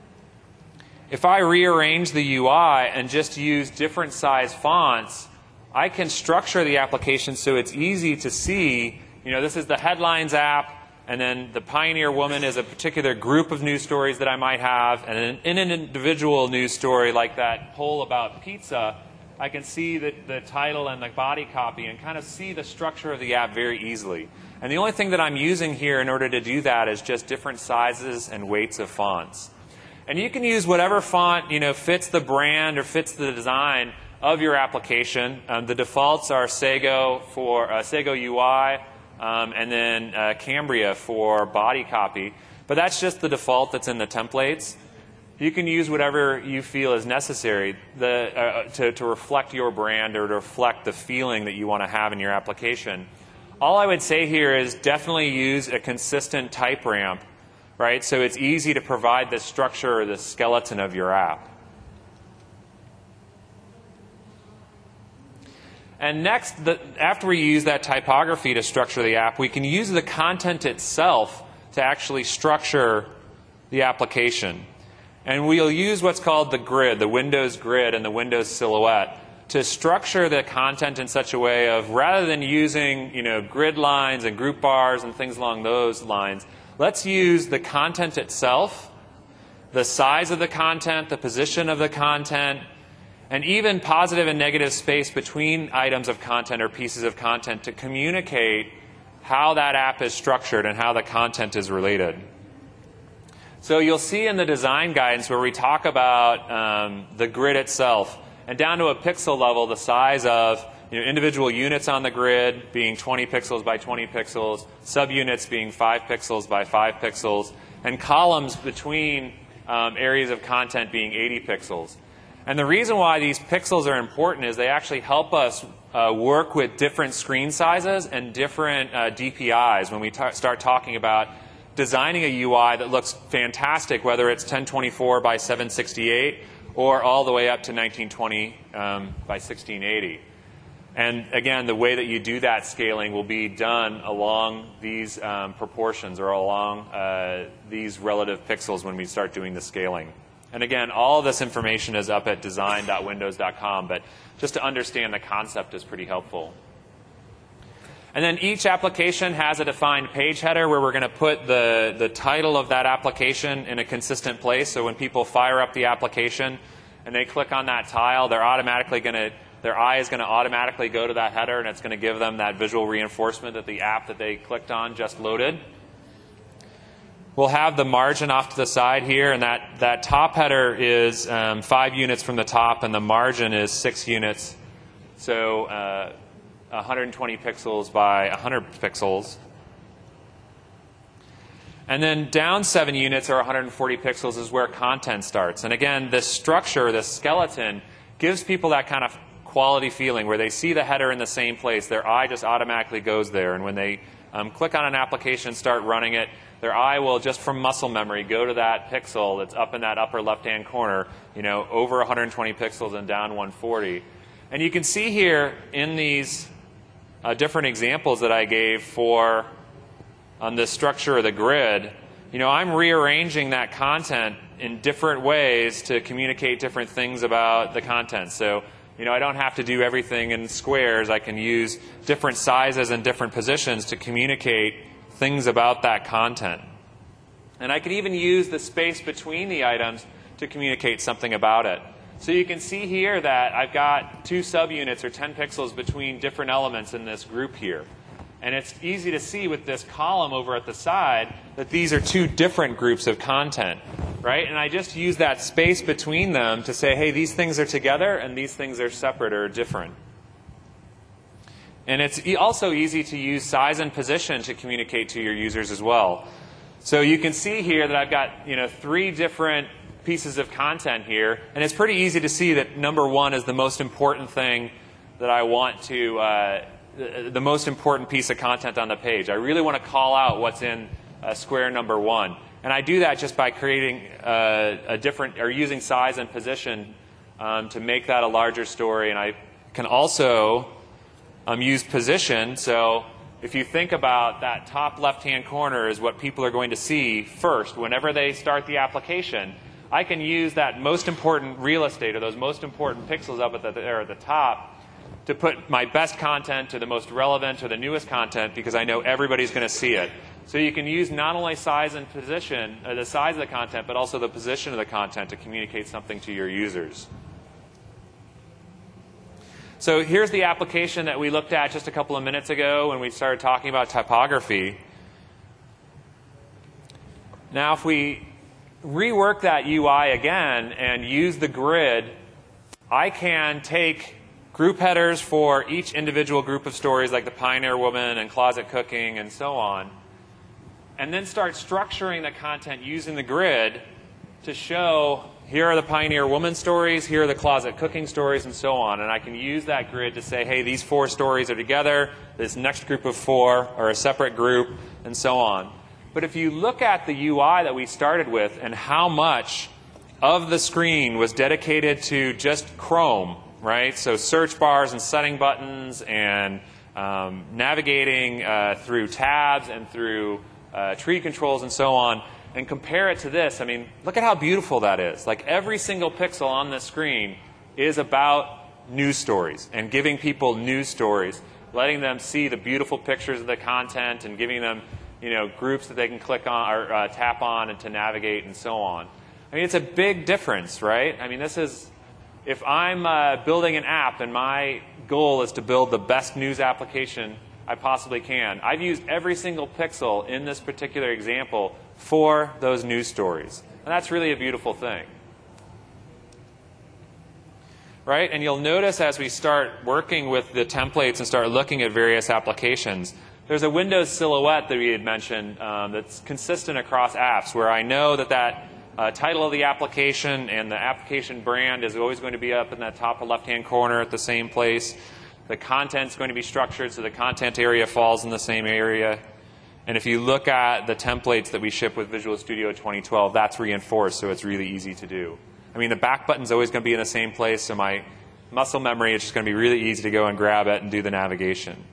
if I rearrange the U I and just use different size fonts, I can structure the application so it's easy to see. You know, this is the Headlines app, and then the Pioneer Woman is a particular group of news stories that I might have, and then in an individual news story like that poll about pizza, I can see the, the title and the body copy and kind of see the structure of the app very easily. And the only thing that I'm using here in order to do that is just different sizes and weights of fonts. And you can use whatever font, you know, fits the brand or fits the design of your application. Um, the defaults are Sego for uh, Sego U I, um, and then uh, Cambria for body copy. But that's just the default that's in the templates. You can use whatever you feel is necessary the, uh, to, to reflect your brand or to reflect the feeling that you want to have in your application. All I would say here is definitely use a consistent type ramp, right? So it's easy to provide the structure or the skeleton of your app. And next, the, after we use that typography to structure the app, we can use the content itself to actually structure the application. And we'll use what's called the grid, the Windows grid and the Windows silhouette, to structure the content in such a way of, rather than using, you know, grid lines and group bars and things along those lines, let's use the content itself, the size of the content, the position of the content, and even positive and negative space between items of content or pieces of content to communicate how that app is structured and how the content is related. So you'll see in the design guidance where we talk about um, the grid itself, and down to a pixel level, the size of, you know, individual units on the grid being twenty pixels by twenty pixels, subunits being five pixels by five pixels, and columns between um, areas of content being eighty pixels. And the reason why these pixels are important is they actually help us uh, work with different screen sizes and different uh, D P Is when we start talking about designing a U I that looks fantastic, whether it's ten twenty-four by seven sixty-eight or all the way up to nineteen twenty um, by sixteen eighty. And again, the way that you do that scaling will be done along these um, proportions or along uh, these relative pixels when we start doing the scaling. And again, all of this information is up at design dot windows dot com, but just to understand the concept is pretty helpful. And then each application has a defined page header where we're going to put the, the title of that application in a consistent place. So when people fire up the application and they click on that tile, they're automatically going to, their eye is going to automatically go to that header, and it's going to give them that visual reinforcement that the app that they clicked on just loaded. We'll have the margin off to the side here, and that, that top header is um, five units from the top, and the margin is six units. So uh, one hundred twenty pixels by one hundred pixels. And then down seven units or one hundred forty pixels is where content starts. And again, this structure, this skeleton, gives people that kind of quality feeling where they see the header in the same place. Their eye just automatically goes there. And when they um, click on an application and start running it, their eye will, just from muscle memory, go to that pixel that's up in that upper left-hand corner, you know, over one hundred twenty pixels and down one hundred forty. And you can see here in these Uh, different examples that I gave for on the structure of the grid, you know, I'm rearranging that content in different ways to communicate different things about the content. So, you know, I don't have to do everything in squares. I can use different sizes and different positions to communicate things about that content. And I can even use the space between the items to communicate something about it. So you can see here that I've got two subunits or ten pixels between different elements in this group here. And it's easy to see with this column over at the side that these are two different groups of content, right? And I just use that space between them to say, hey, these things are together and these things are separate or different. And it's also easy to use size and position to communicate to your users as well. So you can see here that I've got, you know, three different pieces of content here, and it's pretty easy to see that number one is the most important thing that I want to, uh, the, the most important piece of content on the page. I really want to call out what's in uh, square number one. And I do that just by creating uh, a different, or using size and position um, to make that a larger story. And I can also um, use position. So if you think about that top left-hand corner is what people are going to see first whenever they start the application, I can use that most important real estate or those most important pixels up at the, there at the top to put my best content to the most relevant or the newest content because I know everybody's going to see it. So you can use not only size and position, or the size of the content, but also the position of the content to communicate something to your users. So here's the application that we looked at just a couple of minutes ago when we started talking about typography. Now if we rework that U I again and use the grid, I can take group headers for each individual group of stories like the Pioneer Woman and Closet Cooking and so on, and then start structuring the content using the grid to show here are the Pioneer Woman stories, here are the Closet Cooking stories, and so on. And I can use that grid to say, hey, these four stories are together, this next group of four are a separate group, and so on. But if you look at the U I that we started with and how much of the screen was dedicated to just Chrome, right? So search bars and setting buttons and um, navigating uh, through tabs and through uh, tree controls and so on, and compare it to this, I mean, look at how beautiful that is. Like every single pixel on this screen is about news stories and giving people news stories, letting them see the beautiful pictures of the content and giving them, you know, groups that they can click on or uh, tap on and to navigate and so on. I mean, it's a big difference, right? I mean, this is, if I'm uh, building an app and my goal is to build the best news application I possibly can, I've used every single pixel in this particular example for those news stories. And that's really a beautiful thing. Right? And you'll notice as we start working with the templates and start looking at various applications, there's a Windows silhouette that we had mentioned um, that's consistent across apps where I know that that uh, title of the application and the application brand is always going to be up in that top left-hand corner at the same place. The content's going to be structured so the content area falls in the same area. And if you look at the templates that we ship with Visual Studio twenty twelve, that's reinforced, so it's really easy to do. I mean, the back button's always going to be in the same place, so my muscle memory, it's just going to be really easy to go and grab it and do the navigation.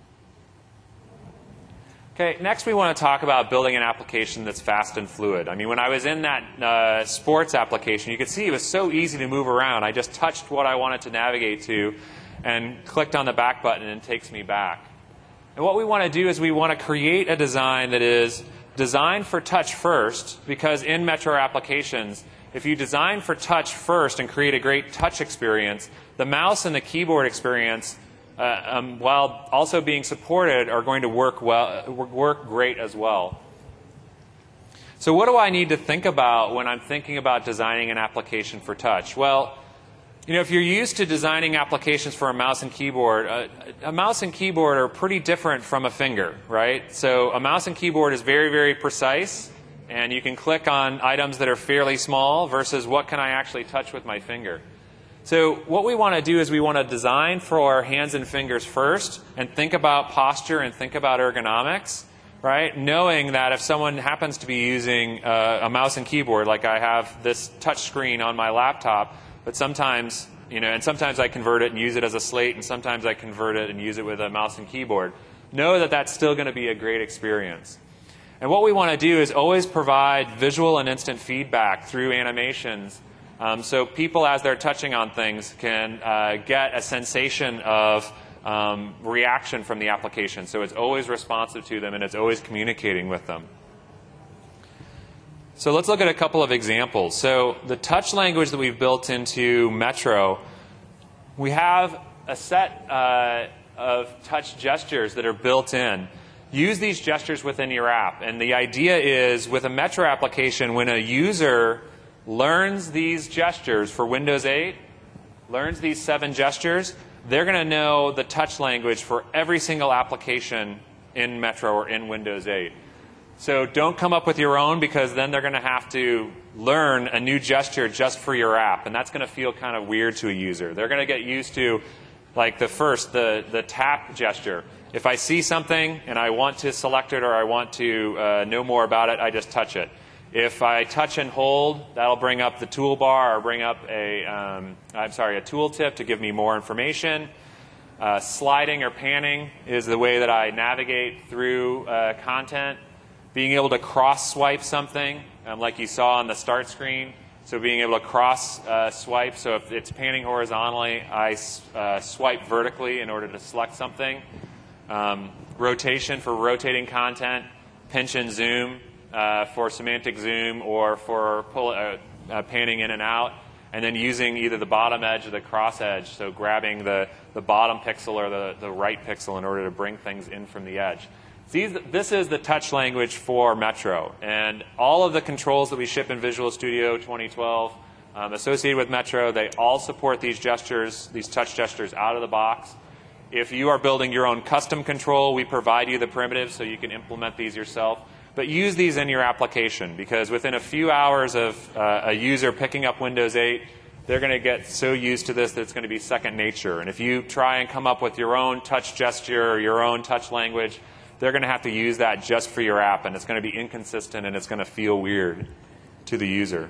Okay, next we want to talk about building an application that's fast and fluid. I mean, when I was in that uh, sports application, you could see it was so easy to move around. I just touched what I wanted to navigate to and clicked on the back button, and it takes me back. And what we want to do is we want to create a design that is designed for touch first, because in Metro applications, if you design for touch first and create a great touch experience, the mouse and the keyboard experience, uh, um, while also being supported, are going to work well, work great as well. So what do I need to think about when I'm thinking about designing an application for touch? Well, you know, if you're used to designing applications for a mouse and keyboard, uh, a mouse and keyboard are pretty different from a finger, right? So a mouse and keyboard is very, very precise, and you can click on items that are fairly small versus what can I actually touch with my finger. So what we want to do is we want to design for our hands and fingers first and think about posture and think about ergonomics, right? Knowing that if someone happens to be using uh, a mouse and keyboard, like I have this touch screen on my laptop, but sometimes, you know, and sometimes I convert it and use it as a slate, and sometimes I convert it and use it with a mouse and keyboard, know that that's still going to be a great experience. And what we want to do is always provide visual and instant feedback through animations, um, so people, as they're touching on things, can uh, get a sensation of um, reaction from the application. So it's always responsive to them, and it's always communicating with them. So let's look at a couple of examples. So the touch language that we've built into Metro, we have a set uh, of touch gestures that are built in. Use these gestures within your app. And the idea is, with a Metro application, when a user learns these gestures for Windows eight, learns these seven gestures, they're going to know the touch language for every single application in Metro or in Windows eight. So don't come up with your own, because then they're going to have to learn a new gesture just for your app. And that's going to feel kind of weird to a user. They're going to get used to, like, the first, the, the tap gesture. If I see something and I want to select it or I want to uh, know more about it, I just touch it. If I touch and hold, that'll bring up the toolbar or bring up a, um, I'm sorry, a tooltip to give me more information. Uh, sliding or panning is the way that I navigate through uh, content. Being able to cross-swipe something, um, like you saw on the start screen. So being able to cross-swipe. Uh, so if it's panning horizontally, I uh, swipe vertically in order to select something. Um, rotation for rotating content. Pinch and zoom uh, for semantic zoom or for pull, uh, uh, panning in and out. And then using either the bottom edge or the cross edge. So grabbing the, the bottom pixel or the, the right pixel in order to bring things in from the edge. These, this is the touch language for Metro. And all of the controls that we ship in Visual Studio twenty twelve um, associated with Metro, they all support these gestures, these touch gestures out of the box. If you are building your own custom control, we provide you the primitives so you can implement these yourself. But use these in your application, because within a few hours of uh, a user picking up Windows eight, they're going to get so used to this that it's going to be second nature. And if you try and come up with your own touch gesture or your own touch language, they're going to have to use that just for your app, and it's going to be inconsistent and it's going to feel weird to the user.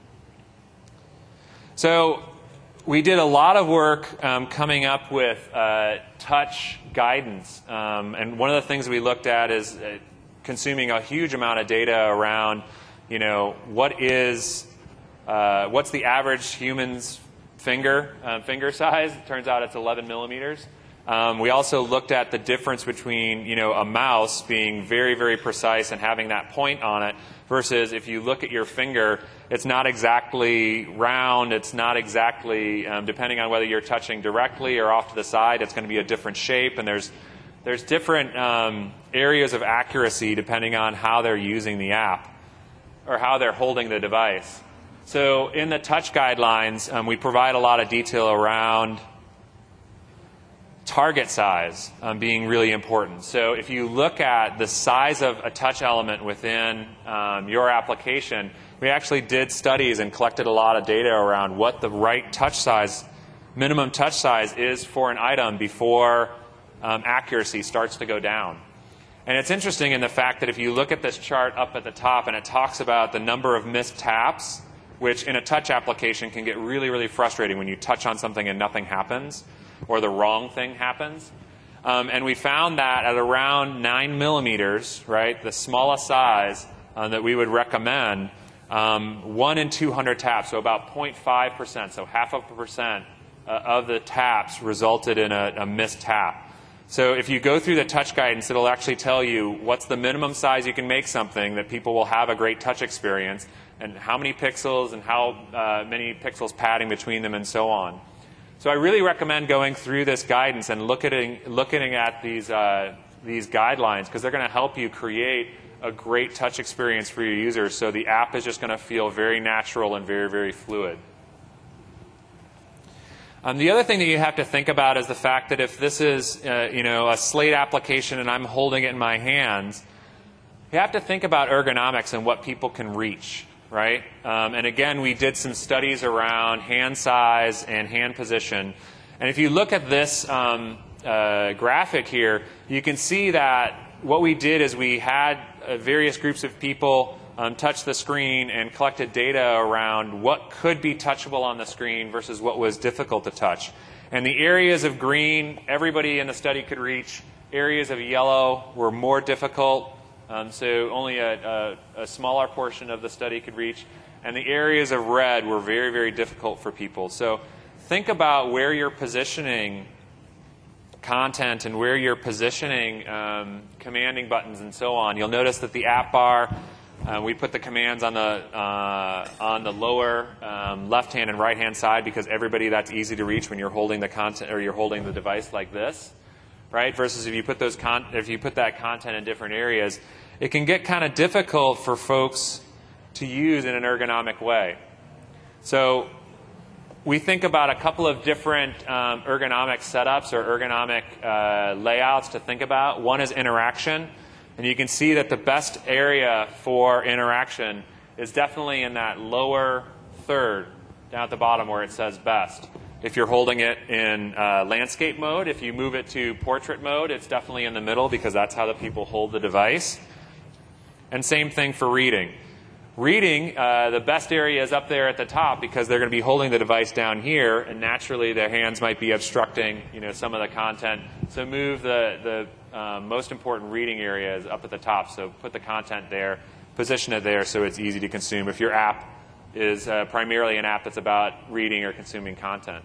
So we did a lot of work um, coming up with uh, touch guidance. Um, and one of the things we looked at is uh, consuming a huge amount of data around, you know, what is, uh, what's the average human's finger, uh, finger size? It turns out it's eleven millimeters. Um, we also looked at the difference between, you know, a mouse being very, very precise and having that point on it versus if you look at your finger, it's not exactly round, it's not exactly, um, depending on whether you're touching directly or off to the side, it's going to be a different shape, and there's, there's different um, areas of accuracy depending on how they're using the app or how they're holding the device. So in the touch guidelines, um, we provide a lot of detail around target size um, being really important. So if you look at the size of a touch element within um, your application, we actually did studies and collected a lot of data around what the right touch size, minimum touch size is for an item before um, accuracy starts to go down. And it's interesting in the fact that if you look at this chart up at the top and it talks about the number of missed taps which in a touch application can get really, really frustrating when you touch on something and nothing happens, or the wrong thing happens. Um, and we found that at around nine millimeters, right, the smallest size uh, that we would recommend, um, one in two hundred taps, so about zero point five percent, so half of a percent uh, of the taps resulted in a, a missed tap. So if you go through the touch guidance, it'll actually tell you what's the minimum size you can make something that people will have a great touch experience, and how many pixels and how uh, many pixels padding between them and so on. So I really recommend going through this guidance and looking, looking at these, uh, these guidelines, because they're going to help you create a great touch experience for your users, so the app is just going to feel very natural and very, very fluid. Um, the other thing that you have to think about is the fact that if this is uh, you know, a Slate application and I'm holding it in my hands, you have to think about ergonomics and what people can reach. Right? Um, and again, we did some studies around hand size and hand position. And if you look at this um, uh, graphic here, you can see that what we did is we had uh, various groups of people um, touch the screen and collected data around what could be touchable on the screen versus what was difficult to touch. And the areas of green, everybody in the study could reach. Areas of yellow were more difficult. Um, so only a, a, a smaller portion of the study could reach. And the areas of red were very, very difficult for people. So think about where you're positioning content and where you're positioning um, commanding buttons and so on. You'll notice that the app bar, uh, we put the commands on the, uh, on the lower um, left-hand and right-hand side, because everybody, that's easy to reach when you're holding the content or you're holding the device like this. Right? Versus if you put those con if you put that content in different areas, it can get kind of difficult for folks to use in an ergonomic way. So we think about a couple of different um, ergonomic setups or ergonomic uh, layouts to think about. One is interaction, and you can see that the best area for interaction is definitely in that lower third down at the bottom where it says best. If you're holding it in uh, landscape mode, if you move it to portrait mode, it's definitely in the middle, because that's how the people hold the device. And same thing for reading. Reading, uh, the best area is up there at the top, because they're going to be holding the device down here, and naturally their hands might be obstructing, you know, some of the content. So move the, the uh, most important reading areas up at the top. So put the content there, position it there so it's easy to consume if your app is uh, primarily an app that's about reading or consuming content.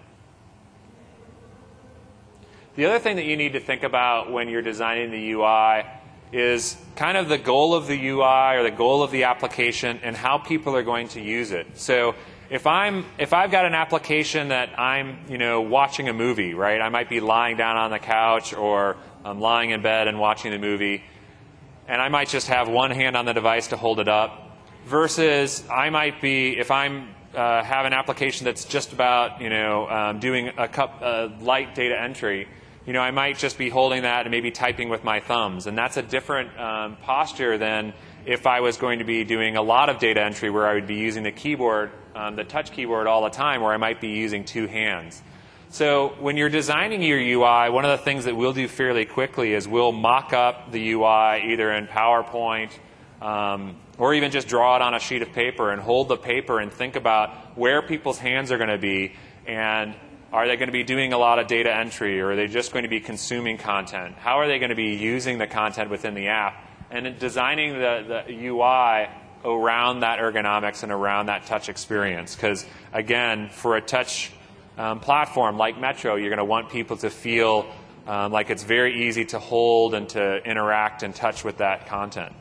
The other thing that you need to think about when you're designing the U I is kind of the goal of the U I or the goal of the application and how people are going to use it. So if I'm if I've got an application that I'm you know watching a movie, right? I might be lying down on the couch, or I'm lying in bed and watching the movie, and I might just have one hand on the device to hold it up. Versus I might be, if I'm uh, have an application that's just about you know um, doing a cup, uh, light data entry, you know I might just be holding that and maybe typing with my thumbs, and that's a different um, posture than if I was going to be doing a lot of data entry where I would be using the keyboard, um, the touch keyboard all the time, where I might be using two hands. So when you're designing your U I, one of the things that we'll do fairly quickly is we'll mock up the U I either in PowerPoint, Um, or even just draw it on a sheet of paper and hold the paper and think about where people's hands are going to be, and are they going to be doing a lot of data entry, or are they just going to be consuming content? How are they going to be using the content within the app? And in designing the, the U I around that ergonomics and around that touch experience. Because again, for a touch um, platform like Metro, you're going to want people to feel um, like it's very easy to hold and to interact and touch with that content.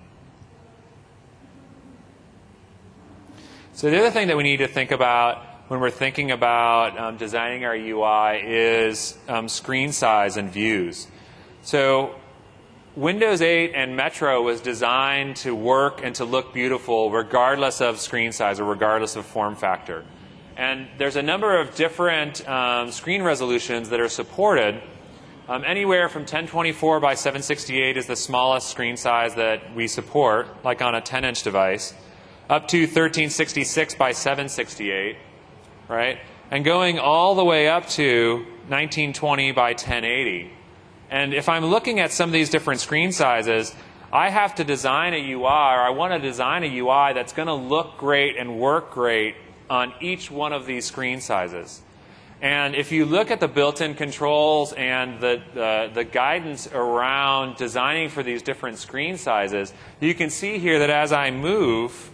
So the other thing that we need to think about when we're thinking about um, designing our U I is um, screen size and views. So Windows eight and Metro was designed to work and to look beautiful regardless of screen size or regardless of form factor. And there's a number of different um, screen resolutions that are supported. Um, anywhere from ten twenty-four by seven sixty-eight is the smallest screen size that we support, like on a ten inch device, up to thirteen sixty-six by seven sixty-eight, right? And going all the way up to nineteen twenty by ten eighty. And if I'm looking at some of these different screen sizes, I have to design a U I, or I want to design a U I that's going to look great and work great on each one of these screen sizes. And if you look at the built-in controls and the, uh, the guidance around designing for these different screen sizes, you can see here that as I move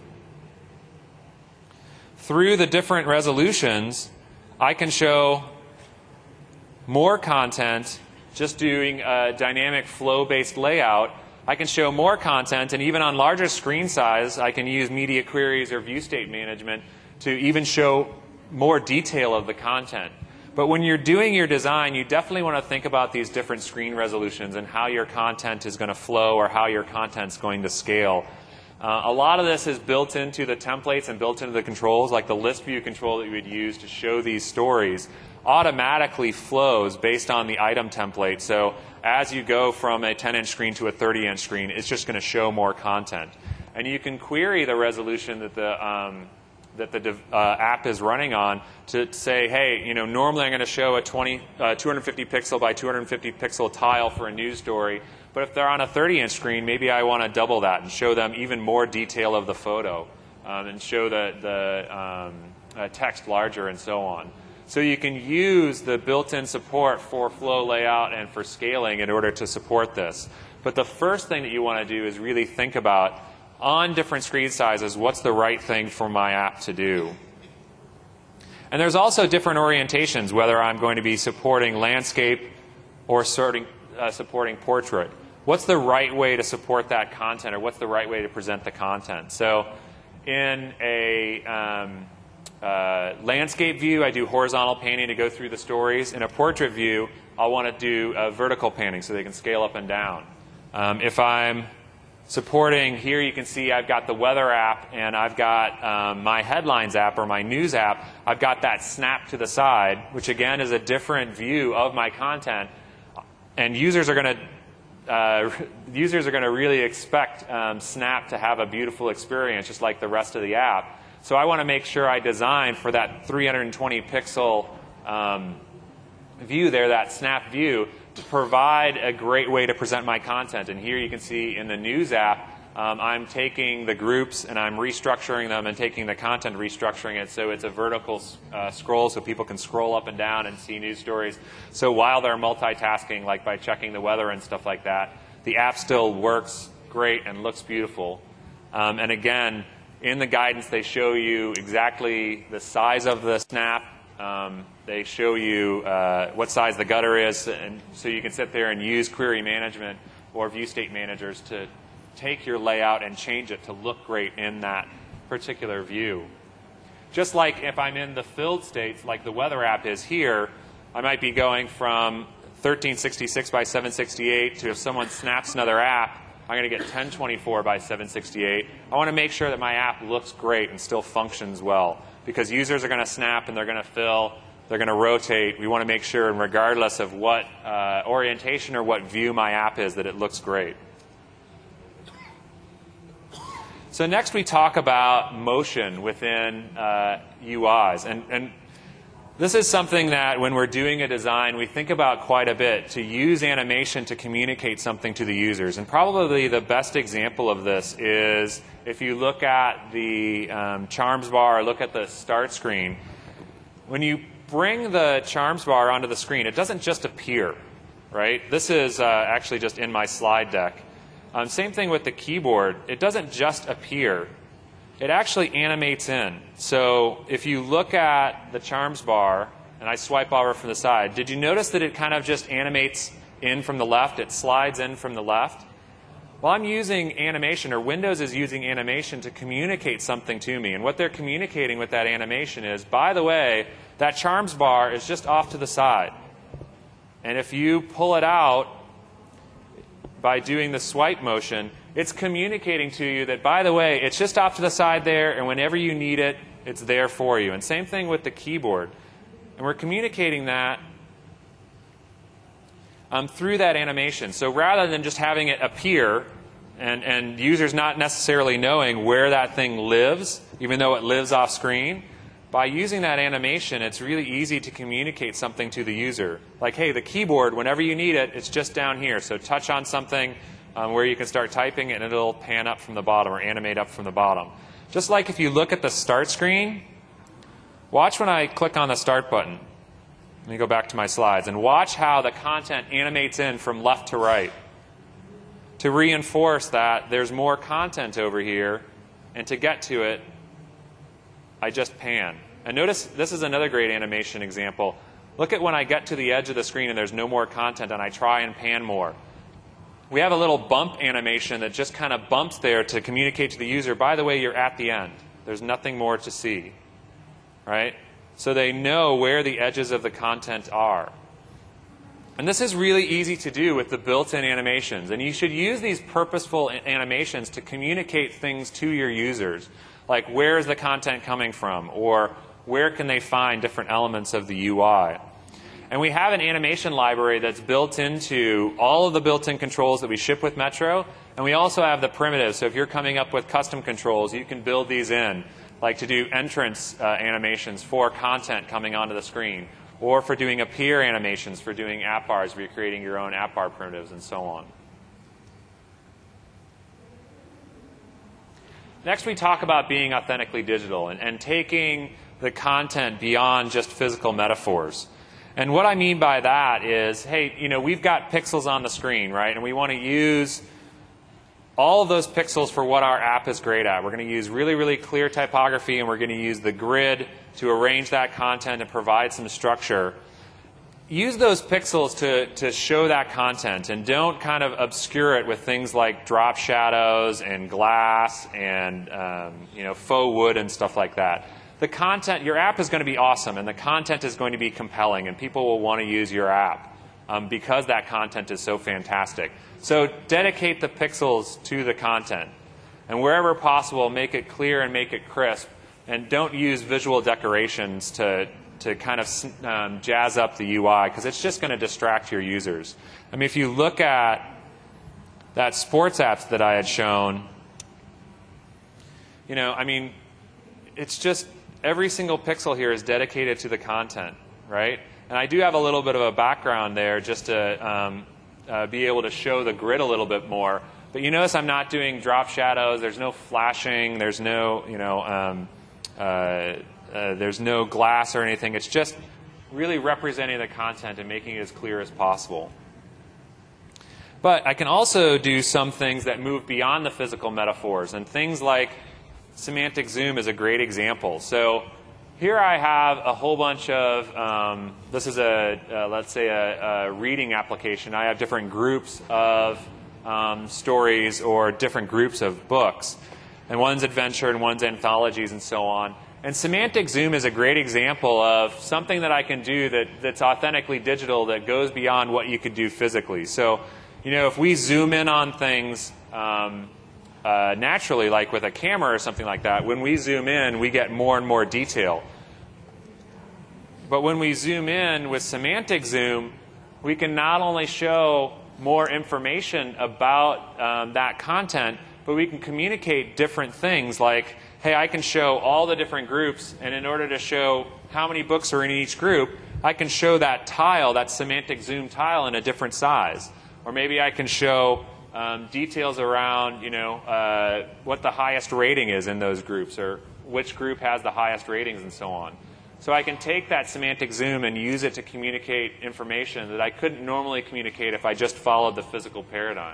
through the different resolutions, I can show more content just doing a dynamic flow-based layout. I can show more content, and even on larger screen size, I can use media queries or view state management to even show more detail of the content. But when you're doing your design, you definitely want to think about these different screen resolutions and how your content is going to flow or how your content's going to scale. Uh, a lot of this is built into the templates and built into the controls, like the list view control that you would use to show these stories automatically flows based on the item template. So as you go from a ten inch screen to a thirty inch screen, it's just going to show more content. And you can query the resolution that the um, that the uh, app is running on to say, hey, you know, normally I'm going to show a twenty, uh, two hundred fifty pixel by two hundred fifty pixel tile for a news story. But if they're on a thirty inch screen, maybe I want to double that and show them even more detail of the photo um, and show the, the um, uh, text larger and so on. So you can use the built-in support for flow layout and for scaling in order to support this. But the first thing that you want to do is really think about, on different screen sizes, what's the right thing for my app to do? And there's also different orientations, whether I'm going to be supporting landscape or sorting, uh, supporting portrait. What's the right way to support that content, or what's the right way to present the content? So in a um, uh, landscape view, I do horizontal panning to go through the stories. In a portrait view, I'll want to do a vertical panning so they can scale up and down. Um, if I'm supporting, here you can see I've got the weather app and I've got um, my headlines app or my news app. I've got that snap to the side, which again is a different view of my content. And users are going to uh, users are going to really expect um, Snap to have a beautiful experience, just like the rest of the app. So I want to make sure I design for that three hundred twenty pixel um, view there, that Snap view, to provide a great way to present my content. And here you can see in the news app, um, I'm taking the groups and I'm restructuring them and taking the content, restructuring it so it's a vertical uh, scroll so people can scroll up and down and see news stories. So while they're multitasking, like by checking the weather and stuff like that, the app still works great and looks beautiful. Um, and again, in the guidance, they show you exactly the size of the snap. Um, they show you uh, what size the gutter is, and so you can sit there and use query management or view state managers to take your layout and change it to look great in that particular view. Just like if I'm in the filled states, like the weather app is here, I might be going from thirteen sixty-six by seven sixty-eight to, if someone snaps another app, I'm going to get ten twenty-four by seven sixty-eight. I want to make sure that my app looks great and still functions well, because users are going to snap and they're going to fill, they're going to rotate. We want to make sure, regardless of what uh, orientation or what view my app is, that it looks great. So next we talk about motion within uh, U Is. And, and this is something that when we're doing a design, we think about quite a bit, to use animation to communicate something to the users. And probably the best example of this is if you look at the um, Charms bar or look at the start screen. When you bring the Charms bar onto the screen, it doesn't just appear, right? This is uh, actually just in my slide deck. Um, same thing with the keyboard. It doesn't just appear. It actually animates in. So if you look at the Charms bar, and I swipe over from the side, did you notice that it kind of just animates in from the left? It slides in from the left. Well, I'm using animation, or Windows is using animation to communicate something to me. And what they're communicating with that animation is, by the way, that Charms bar is just off to the side. And if you pull it out by doing the swipe motion, it's communicating to you that, by the way, it's just off to the side there, and whenever you need it, it's there for you. And same thing with the keyboard. And we're communicating that um, through that animation. So rather than just having it appear and, and users not necessarily knowing where that thing lives, even though it lives off screen, by using that animation, it's really easy to communicate something to the user. Like, hey, the keyboard, whenever you need it, it's just down here. So touch on something um, where you can start typing, and it'll pan up from the bottom or animate up from the bottom. Just like if you look at the start screen, Watch when I click on the Start button. Let me go back to my slides. And watch how the content animates in from left to right to reinforce that there's more content over here. And to get to it, I just pan. And notice this is another great animation example. Look at when I get to the edge of the screen and there's no more content and I try and pan more. We have a little bump animation that just kind of bumps there to communicate to the user, by the way, you're at the end. There's nothing more to see. Right? So they know where the edges of the content are. And this is really easy to do with the built-in animations. And you should use these purposeful animations to communicate things to your users, like where is the content coming from, or where can they find different elements of the U I. And we have an animation library that's built into all of the built-in controls that we ship with Metro. And we also have the primitives. So if you're coming up with custom controls, you can build these in, like to do entrance uh, animations for content coming onto the screen, or for doing appear animations, for doing app bars, where you're creating your own app bar primitives, and so on. Next, we talk about being authentically digital and, and taking the content beyond just physical metaphors. And what I mean by that is, hey, you know, we've got pixels on the screen, right? And we want to use all of those pixels for what our app is great at. We're going to use really, really clear typography, and we're going to use the grid to arrange that content and provide some structure. Use those pixels to, to show that content, and don't kind of obscure it with things like drop shadows and glass and um, you know, faux wood and stuff like that. The content, your app is going to be awesome, and the content is going to be compelling, and people will want to use your app um, because that content is so fantastic. So dedicate the pixels to the content. And wherever possible, make it clear and make it crisp. And don't use visual decorations to, to kind of um, jazz up the U I, because it's just going to distract your users. I mean, if you look at that sports apps that I had shown, you know, I mean, it's just every single pixel here is dedicated to the content, right? And I do have a little bit of a background there just to um, uh, be able to show the grid a little bit more. But you notice I'm not doing drop shadows. There's no flashing. There's no, you know, um, uh, uh, there's no glass or anything. It's just really representing the content and making it as clear as possible. But I can also do some things that move beyond the physical metaphors, and things like semantic zoom is a great example. So here I have a whole bunch of, um, this is a, uh, let's say a, a reading application. I have different groups of um, stories or different groups of books. And one's adventure and one's anthologies and so on. And semantic zoom is a great example of something that I can do that, that's authentically digital, that goes beyond what you could do physically. So, you know, if we zoom in on things um, uh, naturally, like with a camera or something like that, when we zoom in, we get more and more detail. But when we zoom in with semantic zoom, we can not only show more information about um, that content, but we can communicate different things, like, hey, I can show all the different groups, and in order to show how many books are in each group, I can show that tile, that semantic zoom tile, in a different size. Or maybe I can show um, details around, you know, uh, what the highest rating is in those groups, or which group has the highest ratings, and so on. So I can take that semantic zoom and use it to communicate information that I couldn't normally communicate if I just followed the physical paradigm.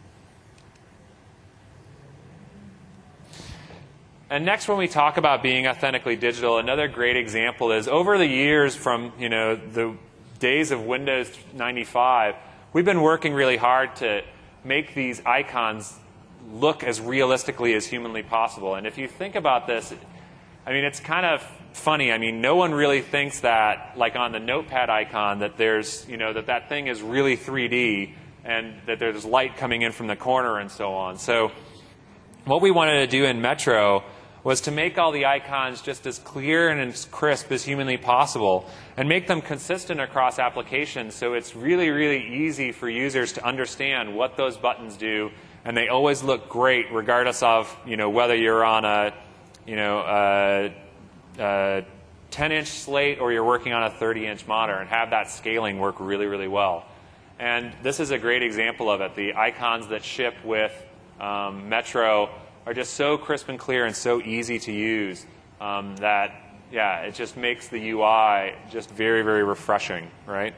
And next, when we talk about being authentically digital, another great example is, over the years from, you know, the days of Windows ninety-five, we've been working really hard to make these icons look as realistically as humanly possible. And if you think about this, I mean, it's kind of funny. I mean, no one really thinks that, like on the notepad icon, that there's, you know, that that thing is really three D and that there's light coming in from the corner and so on. So what we wanted to do in Metro was to make all the icons just as clear and as crisp as humanly possible, and make them consistent across applications, so it's really, really easy for users to understand what those buttons do, and they always look great regardless of, you know, whether you're on a, you know, a, a ten inch slate or you're working on a thirty inch monitor, and have that scaling work really, really well. And this is a great example of it. The icons that ship with um, Metro are just so crisp and clear and so easy to use um, that, yeah, it just makes the U I just very, very refreshing, right?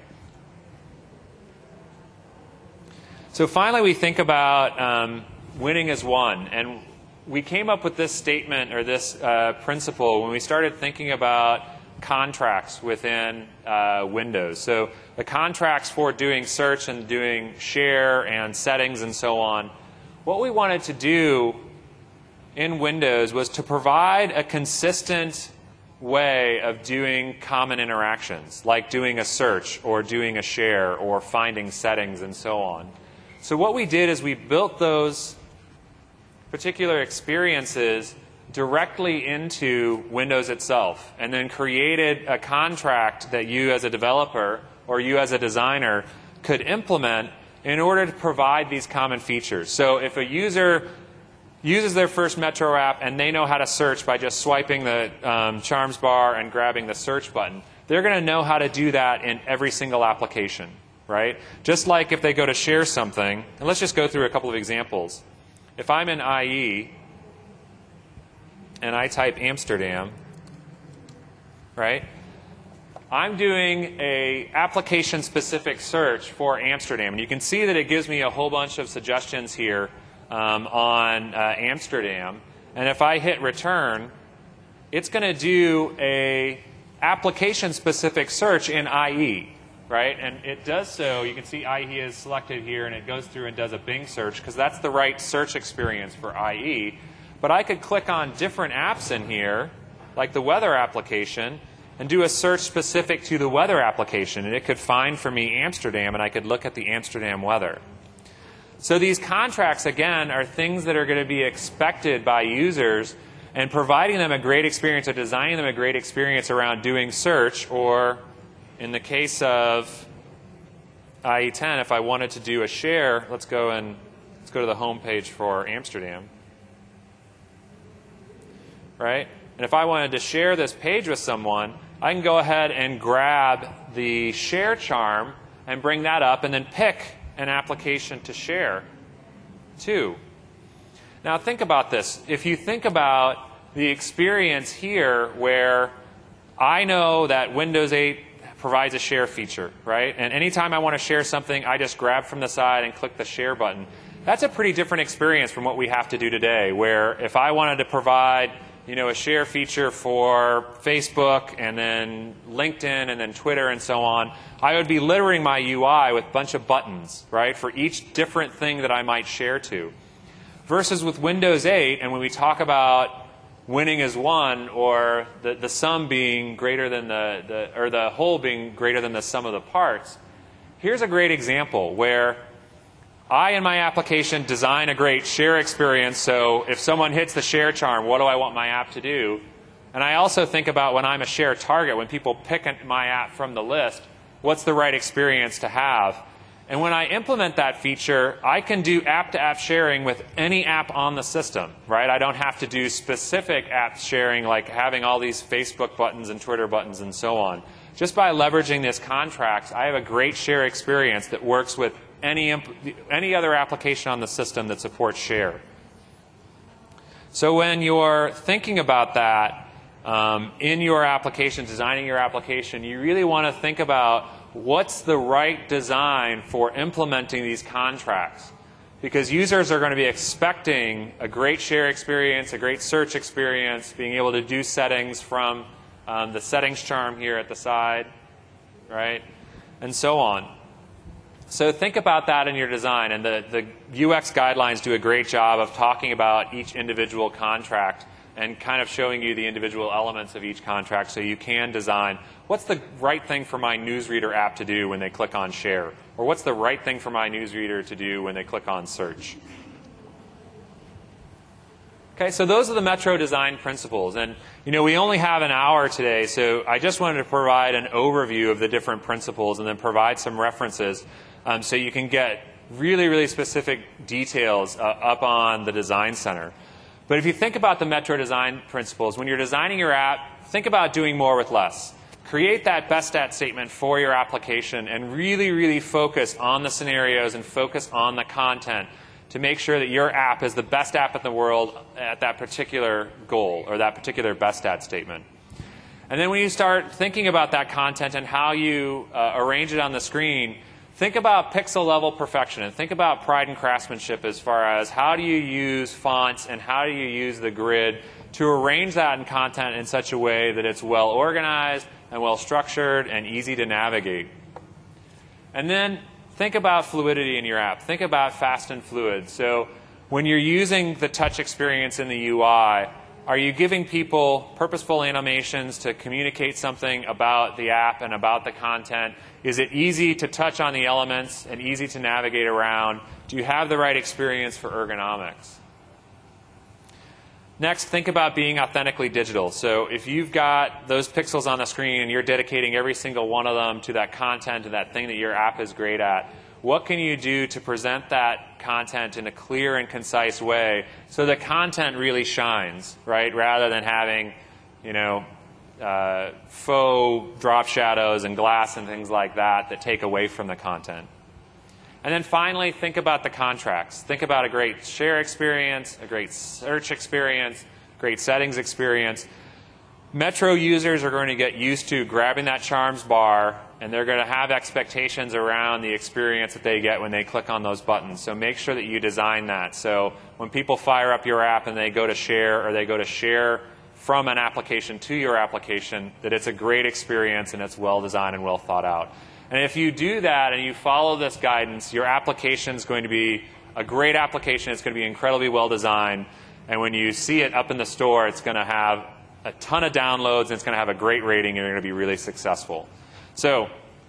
So finally, we think about um, winning as one. And we came up with this statement or this uh, principle when we started thinking about contracts within uh, Windows. So the contracts for doing search and doing share and settings and so on. What we wanted to do in Windows was to provide a consistent way of doing common interactions, like doing a search or doing a share or finding settings and so on. So what we did is we built those particular experiences directly into Windows itself and then created a contract that you as a developer or you as a designer could implement in order to provide these common features. So if a user uses their first Metro app and they know how to search by just swiping the um, Charms bar and grabbing the search button, they're going to know how to do that in every single application, right? Just like if they go to share something, and let's just go through a couple of examples. If I'm in I E and I type Amsterdam, right? I'm doing a application-specific search for Amsterdam. And you can see that it gives me a whole bunch of suggestions here um, on uh, Amsterdam. And if I hit return, it's going to do a application-specific search in I E, right? And it does so. You can see I E is selected here, and it goes through and does a Bing search because that's the right search experience for I E. But I could click on different apps in here, like the weather application, and do a search specific to the weather application. And it could find for me Amsterdam, and I could look at the Amsterdam weather. So these contracts, again, are things that are going to be expected by users, and providing them a great experience or designing them a great experience around doing search, or in the case of I E ten, if I wanted to do a share, let's go and let's go to the home page for Amsterdam. Right? And if I wanted to share this page with someone, I can go ahead and grab the share charm and bring that up and then pick an application to share to. Now think about this. If you think about the experience here where I know that Windows eight provides a share feature, right? And anytime I want to share something, I just grab from the side and click the share button. That's a pretty different experience from what we have to do today, where if I wanted to provide you know, a share feature for Facebook and then LinkedIn and then Twitter and so on, I would be littering my U I with a bunch of buttons, right, for each different thing that I might share to. Versus with Windows eight, and when we talk about winning as one, or the, the sum being greater than the, the, or the whole being greater than the sum of the parts, here's a great example where I, in my application, design a great share experience. So if someone hits the share charm, what do I want my app to do? And I also think about when I'm a share target, when people pick my app from the list, what's the right experience to have? And when I implement that feature, I can do app-to-app sharing with any app on the system, right? I don't have to do specific app sharing like having all these Facebook buttons and Twitter buttons and so on. Just by leveraging this contract, I have a great share experience that works with Any, any other application on the system that supports share. So when you're thinking about that um, in your application, designing your application, you really want to think about what's the right design for implementing these contracts. Because users are going to be expecting a great share experience, a great search experience, being able to do settings from um, the settings charm here at the side, right, and so on. So think about that in your design, and the, the U X guidelines do a great job of talking about each individual contract and kind of showing you the individual elements of each contract so you can design what's the right thing for my newsreader app to do when they click on share, or what's the right thing for my newsreader to do when they click on search. Okay, so those are the Metro design principles. And you know, we only have an hour today, so I just wanted to provide an overview of the different principles and then provide some references um, so you can get really, really specific details uh, up on the Design Center. But if you think about the Metro design principles, when you're designing your app, think about doing more with less. Create that best stat statement for your application and really, really focus on the scenarios and focus on the content to make sure that your app is the best app in the world at that particular goal or that particular best stat statement. And then when you start thinking about that content and how you uh, arrange it on the screen, think about pixel level perfection and think about pride and craftsmanship as far as how do you use fonts and how do you use the grid to arrange that in content in such a way that it's well organized and well structured and easy to navigate. And then think about fluidity in your app. Think about fast and fluid. So when you're using the touch experience in the U I, are you giving people purposeful animations to communicate something about the app and about the content? Is it easy to touch on the elements and easy to navigate around? Do you have the right experience for ergonomics? Next, think about being authentically digital. So if you've got those pixels on the screen and you're dedicating every single one of them to that content and that thing that your app is great at, what can you do to present that content in a clear and concise way so the content really shines, right? Rather than having, you know, uh, faux drop shadows and glass and things like that that take away from the content. And then finally, think about the contracts. Think about a great share experience, a great search experience, great settings experience. Metro users are going to get used to grabbing that Charms bar, and they're going to have expectations around the experience that they get when they click on those buttons. So make sure that you design that. So when people fire up your app and they go to share or they go to share from an application to your application, that it's a great experience and it's well designed and well thought out. And if you do that and you follow this guidance, your application is going to be a great application. It's going to be incredibly well designed. And when you see it up in the store, it's going to have a ton of downloads, and it's going to have a great rating, and you're going to be really successful. So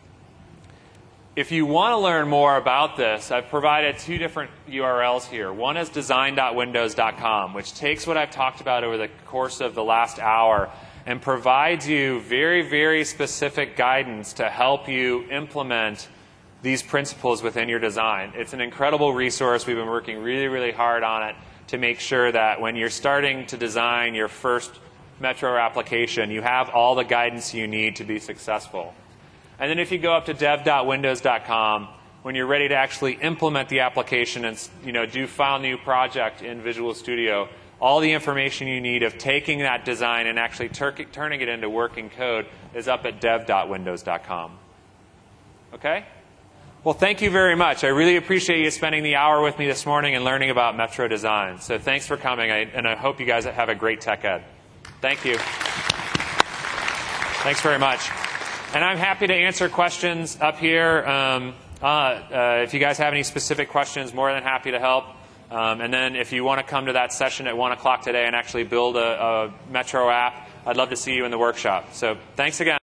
if you want to learn more about this, I've provided two different U R Ls here. One is design dot windows dot com, which takes what I've talked about over the course of the last hour and provides you very, very specific guidance to help you implement these principles within your design. It's an incredible resource. We've been working really, really hard on it to make sure that when you're starting to design your first Metro application, you have all the guidance you need to be successful. And then if you go up to dev dot windows dot com, when you're ready to actually implement the application and you know, do file new project in Visual Studio, all the information you need of taking that design and actually turning it into working code is up at dev dot windows dot com. Okay? Well, thank you very much. I really appreciate you spending the hour with me this morning and learning about Metro design. So thanks for coming, I, and I hope you guys have a great Tech Ed. Thank you. Thanks very much. And I'm happy to answer questions up here. Um, uh, uh, if you guys have any specific questions, more than happy to help. Um, and then if you want to come to that session at one o'clock today and actually build a, a Metro app, I'd love to see you in the workshop. So thanks again.